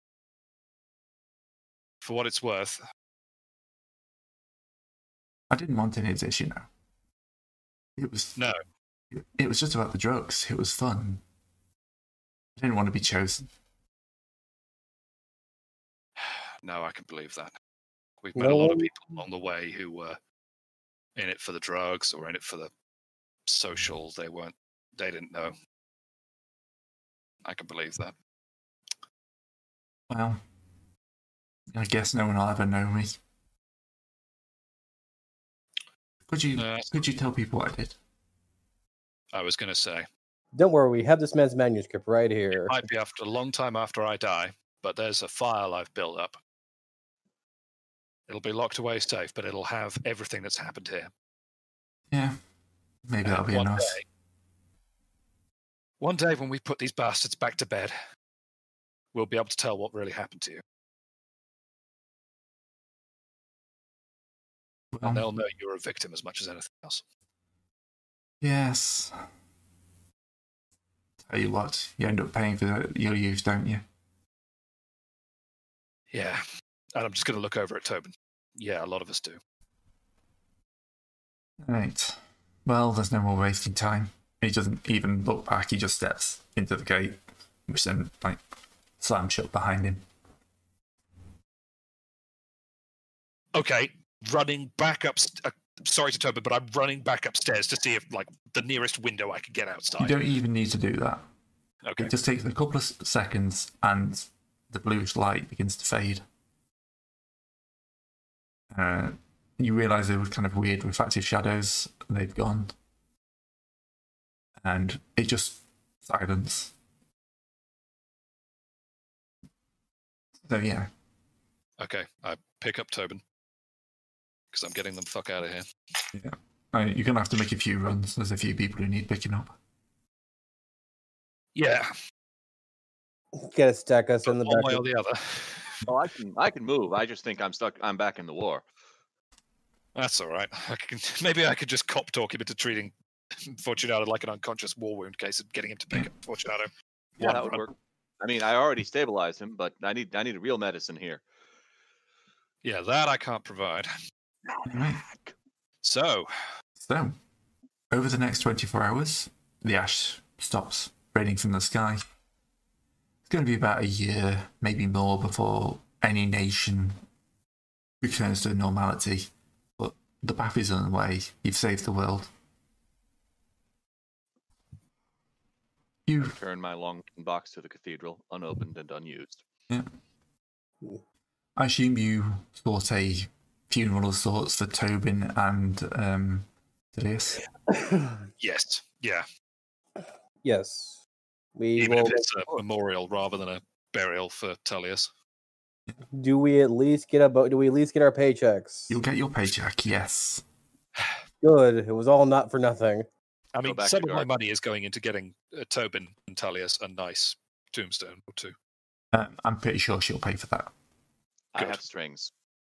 For what it's worth, I didn't want any of this, you know. It was no. It was just about the drugs. It was fun. I didn't want to be chosen. No, I can believe that. We've met a lot of No. people along the way who were in it for the drugs or in it for the social. They weren't, they didn't know. I can believe that. Well, I guess no one will ever know me. Could you No. could you tell people what I did? I was going to say, don't worry, we have this man's manuscript right here. might be after a long time after I die, but there's a file I've built up. It'll be locked away safe, but it'll have everything that's happened here. Yeah, maybe that'll And be one enough. day, one day when we put these bastards back to bed, we'll be able to tell what really happened to you. Well, And they'll know you're a victim as much as anything else. yes. Tell you what, you end up paying for your use, don't you? Yeah. And I'm just going to look over at Tobin. Yeah, a lot of us do. Right. Well, there's no more wasting time. He doesn't even look back. He just steps into the gate, which then like slams shut behind him. Okay, running back up. Uh, sorry to Tobin, but I'm running back upstairs to see if, like, the nearest window I can get You outside. don't even need to do that. Okay. It just takes a couple of s- seconds, and the bluish light begins to fade. Uh, you realise there were kind of weird reflective shadows. They've gone, and it just silence. So yeah, Okay, I pick up Tobin. Because I'm getting them fuck out of here. yeah. Uh, you're gonna have to make a few runs. There's a few people who need picking up. Yeah. Gotta stack us in the One back. way or of- the other. Oh, I can I can move. I just think I'm stuck. I'm back in the war. That's all right. I can, maybe I could just cop talk him into treating Fortunato like an unconscious war wound case and getting him to pick up Fortunato. Yeah, One that would run. work. I mean, I already stabilized him, but I need I need a real medicine here. Yeah, that I can't provide. Right. So, So, over the next twenty-four hours, the ash stops raining from the sky. It's going to be about a year, maybe more, before any nation returns to normality. But the path is on the way. You've saved the world. You, Return my long box to the cathedral, unopened and unused. yeah. I assume you sought a funeral of sorts for Tobin and um, Delius. yes. Yeah. Yes. We Even will. if it's a memorial rather than a burial for Tullius. Do we at least get a? bo- Do we at least get our paychecks? You'll get your paycheck, yes. Good. It was all not for nothing. I mean, back some to of my guard. money is going into getting uh, Tobin and Tullius a nice tombstone or two. Um, I'm pretty sure she'll pay for that. I Good. have strings.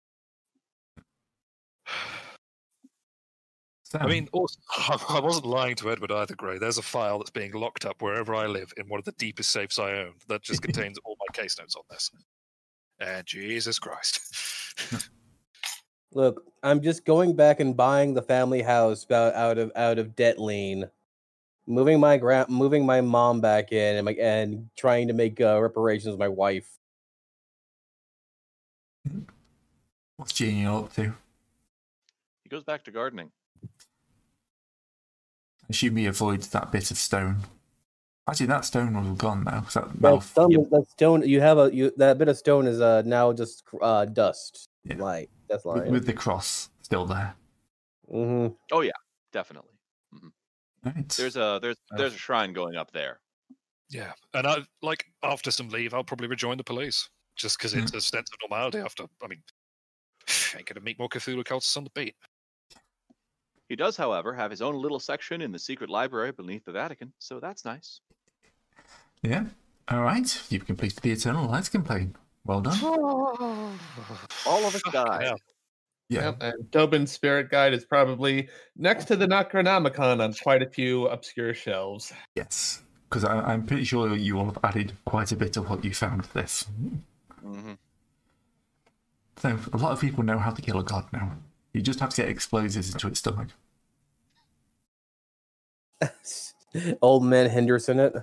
So, I mean, also, I wasn't lying to Edward either, Gray. There's a file that's being locked up wherever I live in one of the deepest safes I own that just contains all my case notes on this. And Jesus Christ. Look, I'm just going back and buying the family house about out of out of debt lien, moving my grand, moving my mom back in, and my, and trying to make uh, reparations with my wife. what's Genie up to? He goes back to gardening. I assume he avoids that bit of stone. Actually, that stone was gone now. 'Cause that That mouth, stone, that stone, you have a you that bit of stone is uh now just uh dust. Yeah. Like that's with, lying. with the cross still there. Mm-hmm. Oh yeah, definitely. Right. There's a there's Oh. there's a shrine going up there. Yeah. And I like after some leave, I'll probably rejoin the police. Just because it's a sense of normality after I mean ain't gonna meet more Cthulhu cultists on the beat. He does, however, have his own little section in the secret library beneath the Vatican, so that's nice. Yeah. All right. You've completed the Eternal Lights campaign. Well done. All of us Fuck died. hell. Yeah. Yep, and Tobin's spirit guide is probably next to the Necronomicon on quite a few obscure shelves. Yes. Because I'm pretty sure you all have added quite a bit of what you found to this. hmm So a lot of people know how to kill a god now. You just have to get explosives into its stomach. Old man Henderson, it.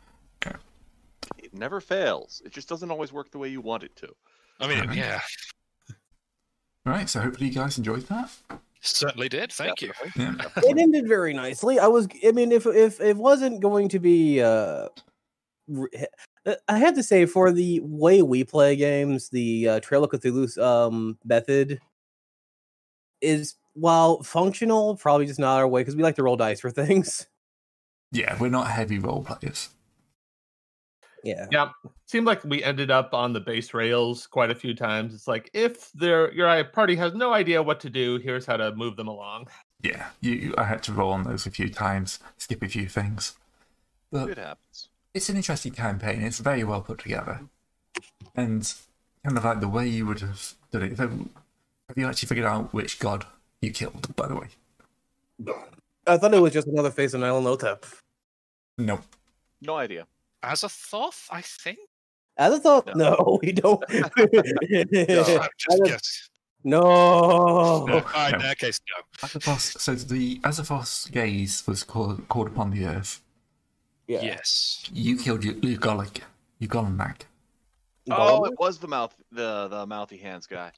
It never fails. It just doesn't always work the way you want it to. I mean, Alright. yeah. Right. So hopefully you guys enjoyed that. Certainly did. Thank you. Yeah. It ended very nicely. I was, I mean, if if it wasn't going to be, uh, re- I have to say, for the way we play games, the uh, Trail of Cthulhu um method is, while functional, probably just not our way because we like to roll dice for things. Yeah. We're not heavy role players. Yeah. Yeah, seemed like we ended up on the base rails quite a few times. It's like if their your party has no idea what to do, here's how to move them along. Yeah. You. you I had to roll on those a few times, skip a few things. But It happens. it's an interesting campaign. It's very well put together, and kind of like the way you would have done it. So, have you actually figured out which god you killed? By the way, I thought it was just another face of Nylanotep. nope. No idea. As a thoth, I think. As I thought, No. no, we don't. No, no. just guess. No. All right, no. in that case, no. Azathos, so the Azathos gaze was called, called upon the earth. Yeah. Yes. You killed your Ugolic. Ugolimac. Oh, it was the mouth, the the mouthy hands guy.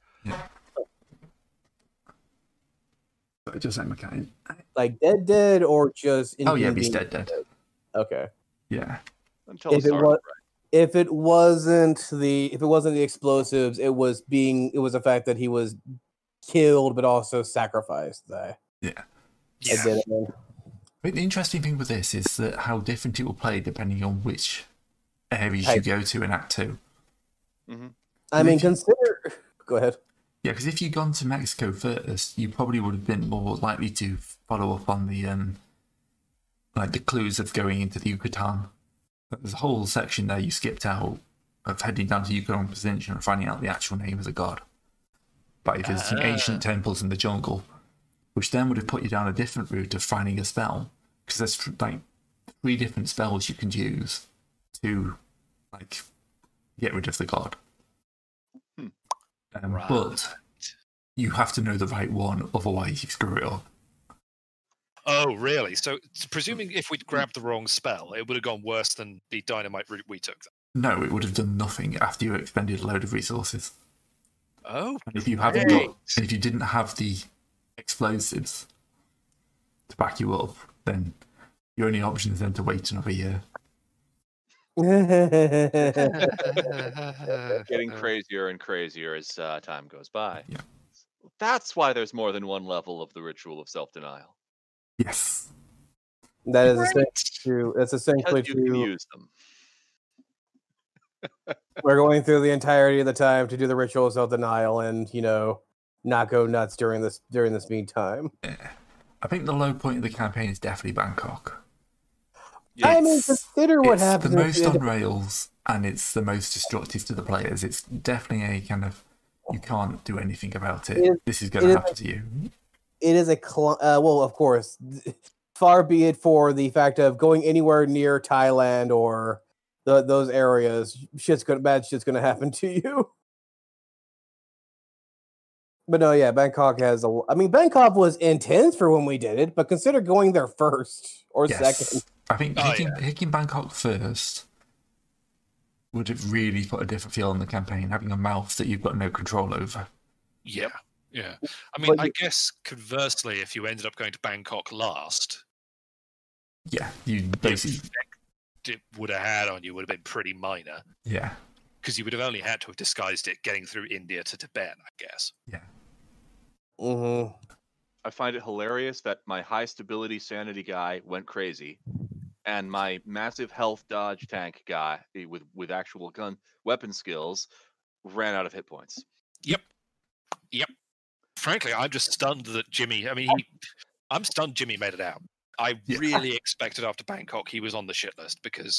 But just like McCain. Like dead, dead, or just. Oh yeah, he's inconvenient? dead, dead. Okay. Yeah. Until If the it start. was, if it wasn't the, if it wasn't the explosives, it was being, it was the fact that he was killed, but also sacrificed. That Yeah. I Yeah. did it. Man. But the interesting thing with this is that how different it will play depending on which areas Type. you go to in Act Two. hmm I mean, If you- consider. Go ahead. Yeah, because if you'd gone to Mexico first, you probably would have been more likely to follow up on the um, like the clues of going into the Yucatan. There's a whole section there you skipped out of heading down to Yukon Position and finding out the actual name of the god by visiting Ah. ancient temples in the jungle, which then would have put you down a different route of finding a spell, because there's like three different spells you can use to like get rid of the god. Hmm. Um, Right. But you have to know the right one, otherwise you screw it up. Oh, really? So, so presuming if we'd grabbed the wrong spell, it would have gone worse than the dynamite route we took. No, it would have done nothing after you expended a load of resources. Oh, And if you haven't great. got, and if you didn't have the explosives to back you up, then your only option is then to wait another year. Getting crazier and crazier as uh, time goes by. Yeah. That's why there's more than one level of the ritual of self-denial. Yes. That is Right. essentially true. It's essentially Because you can true. use them. We're going through the entirety of the time to do the ritual of self-denial, and you know, not go nuts during this during this meantime. I think the low point of the campaign is definitely Bangkok. I mean, It's- consider what it's happens. the at most the end on rails, and it's the most destructive to the players. It's definitely a kind of, you can't do anything about it. It is- this is going it to is happen a- to you. it is a cl- uh, well, of course, far be it for the fact of going anywhere near Thailand or the, those areas. Shit's gonna bad shit's gonna happen to you. But no, yeah, Bangkok has a. I mean, Bangkok was intense for when we did it, but consider going there first or Yes. second. I think Oh, hitting, hitting Bangkok first would have really put a different feel on the campaign, having a mouth that you've got no control over. yeah, yeah. I mean, But I you- guess conversely, if you ended up going to Bangkok last, Yeah, you the basically, effect it would have had on you would have been pretty minor, yeah, because you would have only had to have disguised it getting through India to Tibet, I guess. yeah. Mm-hmm. I find it hilarious that my high stability sanity guy went crazy, and my massive health dodge tank guy eh, with with actual gun weapon skills ran out of hit points. Yep. Yep. Frankly, I'm just stunned that Jimmy. I mean, he, I'm stunned Jimmy made it out. I Yeah. really expected after Bangkok he was on the shit list because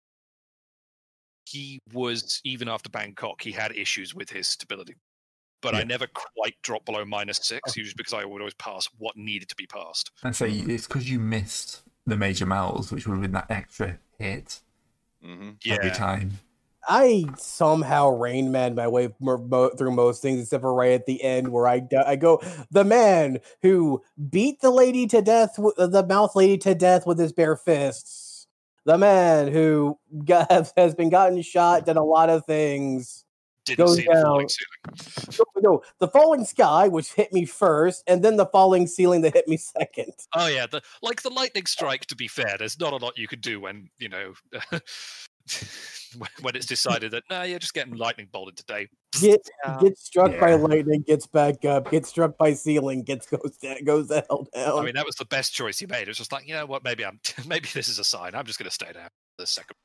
he was, even after Bangkok, he had issues with his stability. But I Yeah. never quite dropped below minus six, usually because I would always pass what needed to be passed. And say it's because you missed the major mouths, which would have been that extra hit hmm every Yeah. time. I somehow Rain Man my way mo- mo- through most things, except for right at the end where I go, I go the man who beat the lady to death, w- the mouth lady to death with his bare fists, the man who got, has been gotten shot, done a lot of things. Didn't Goes see the falling down. ceiling. No, no, the falling sky, which hit me first, and then the falling ceiling that hit me second. Oh yeah, the, like the lightning strike. To be fair, there's not a lot you can do when you know when- when it's decided that no, you're just getting lightning bolted today. Get Yeah. gets struck by Yeah. lightning, gets back up, gets struck by ceiling, gets goes down, goes the hell down. I mean, that was the best choice he made. It was just like, you know what? Maybe I'm. Maybe this is a sign. I'm just going to stay down for a second.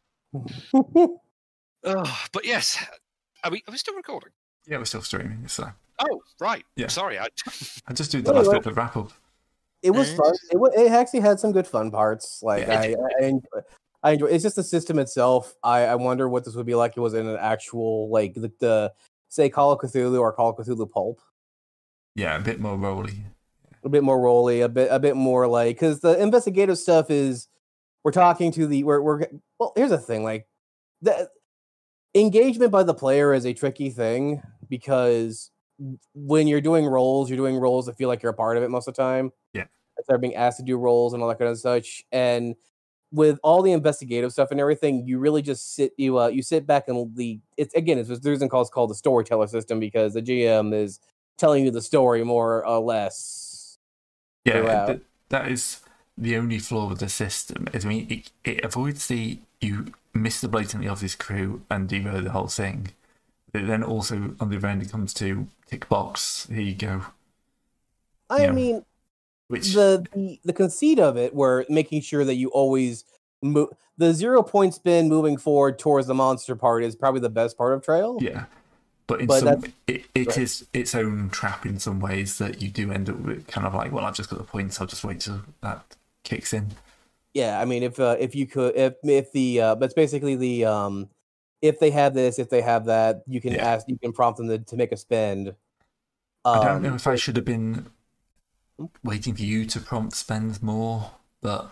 Oh, but yes, are we? Are we still recording? Yeah, we're still streaming, so Oh, right. Yeah. Sorry. I, I'll just do the Anyway. last bit of wrap up. It was fun. It, wa- it actually had some good fun parts. Like Yeah, I, it I, enjoy, I enjoy. It's just the system itself. I, I wonder what this would be like. If it was in an actual like the, the say Call of Cthulhu or Call of Cthulhu Pulp. Yeah, a bit more rolly. A bit more rolly. A bit a bit more like because the investigative stuff is we're talking to the we're we're well. Here's the thing. Like the engagement by the player is a tricky thing because when you're doing roles, you're doing roles that feel like you're a part of it most of the time. Yeah. They're being asked to do roles and all that kind of such. And with all the investigative stuff and everything, you really just sit you uh you sit back and the it's again it's the reason called it's called the storyteller system because the G M is telling you the story more or less. Yeah, Throughout. th- that is the only flaw with the system. Is, I mean, it, it avoids the you miss the blatantly obvious crew and derail the whole thing. But then also on the other end, it comes to tick box. Here you go. I Yeah. mean, Which the, the the conceit of it, where making sure that you always move the zero point spin moving forward towards the monster part is probably the best part of Trail. yeah, but in But some that's- it, it right. is its own trap in some ways that you do end up with kind of like, well, I've just got the points. I'll just wait till that kicks in. Yeah, I mean, if uh, if you could, if if the uh, that's basically the um, if they have this, if they have that, you can Yeah. ask, you can prompt them to, to make a spend. I don't know Um, if I should have been waiting for you to prompt spend more, but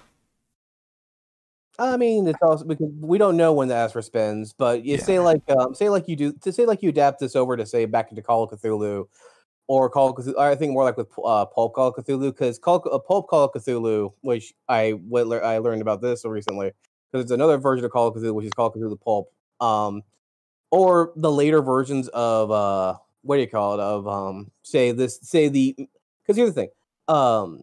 I mean, it's also because we don't know when the ask for spends, but you say Yeah. like um, say like you do to say like you adapt this over to say back into Call of Cthulhu, or Call of Cthulhu. I think more like with uh, Pulp Call of Cthulhu, because Call uh, Pulp Call of Cthulhu, which I what lear- I learned about this recently, because it's another version of Call of Cthulhu, which is Call of Cthulhu Pulp, um, or the later versions of uh, what do you call it? Of um, say this, say the, because here's the thing, um,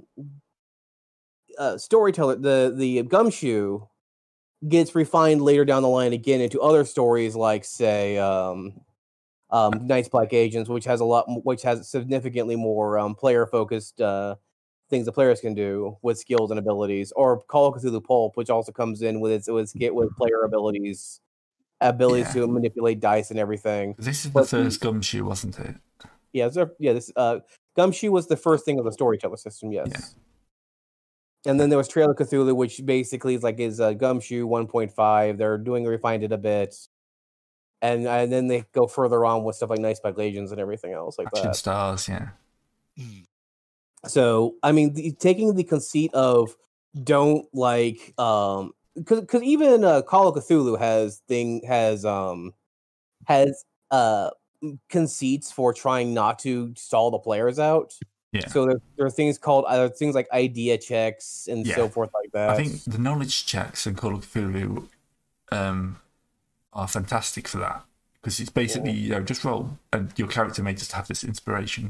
uh, storyteller, the the Gumshoe gets refined later down the line again into other stories like say um um Night's Black Agents, which has a lot m- which has significantly more um player focused uh things the players can do with skills and abilities, or Call of Cthulhu Pulp, which also comes in with its with get with player abilities abilities Yeah. to manipulate dice and everything. this is the But the- first Gumshoe, wasn't it? Yeah, so, yeah, this uh Gumshoe was the first thing of the storyteller system, yes. And then there was Trail of Cthulhu, which basically is like is uh, Gumshoe one point five. They're doing refined it a bit, and and then they go further on with stuff like Night Spike Legends and everything else like Action that. Stars, yeah. Mm. So I mean, the, taking the conceit of don't like um because because even uh, Call of Cthulhu has thing has um has uh conceits for trying not to stall the players out. Yeah. So there, there are things called uh, things like idea checks and Yeah. so forth like that. I think the knowledge checks in Call of Cthulhu um, are fantastic for that, because it's basically, you know, just roll and your character may just have this inspiration.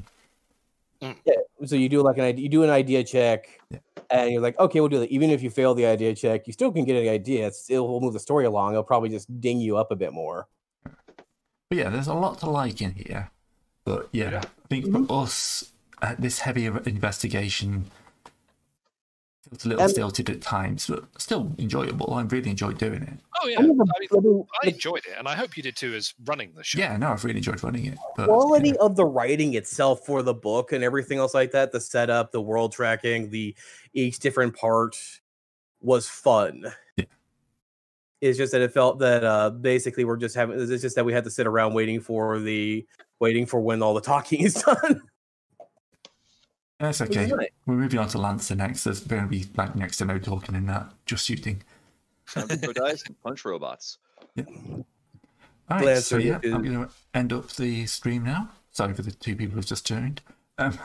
So you do like an idea, you do an idea check, Yeah. and you're like, okay, we'll do that. Even if you fail the idea check, you still can get an idea. It still will move the story along. It'll probably just ding you up a bit more. But yeah, there's a lot to like in here. But yeah, Yeah. I think Mhm. for us, uh, this heavy investigation feels a little And- stilted at times, but still enjoyable. I really enjoyed doing it. Oh yeah, I mean, the, I, mean, I mean, I the enjoyed it, and I hope you did too, as running the show. Yeah, no, I've really enjoyed running it. But quality yeah. of the writing itself for the book and everything else like that, the setup, the world tracking, the each different part was fun. Yeah. It's just that it felt that uh basically we're just having it's just that we had to sit around waiting for the waiting for when all the talking is done. That's Which is okay. nice. We're moving on to Lancer next. There's going to be like next to no talking in that, just shooting. Time to throw dice and punch robots. All right, so Lancer yeah, is- I'm going to end up the stream now. Sorry for the two people who've just joined. Um,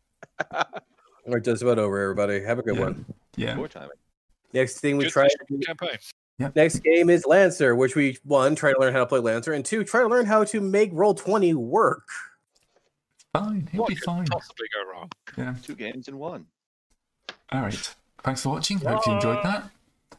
We're just about over, everybody. Have a good Yeah. one. yeah, More timing. Next thing we Good try campaign. next game is Lancer, which we one try to learn how to play Lancer, and two try to learn how to make Roll twenty work. fine. He'll What be could fine. possibly go wrong? Yeah. Two games in one. All right. Thanks for watching. Hope you enjoyed that.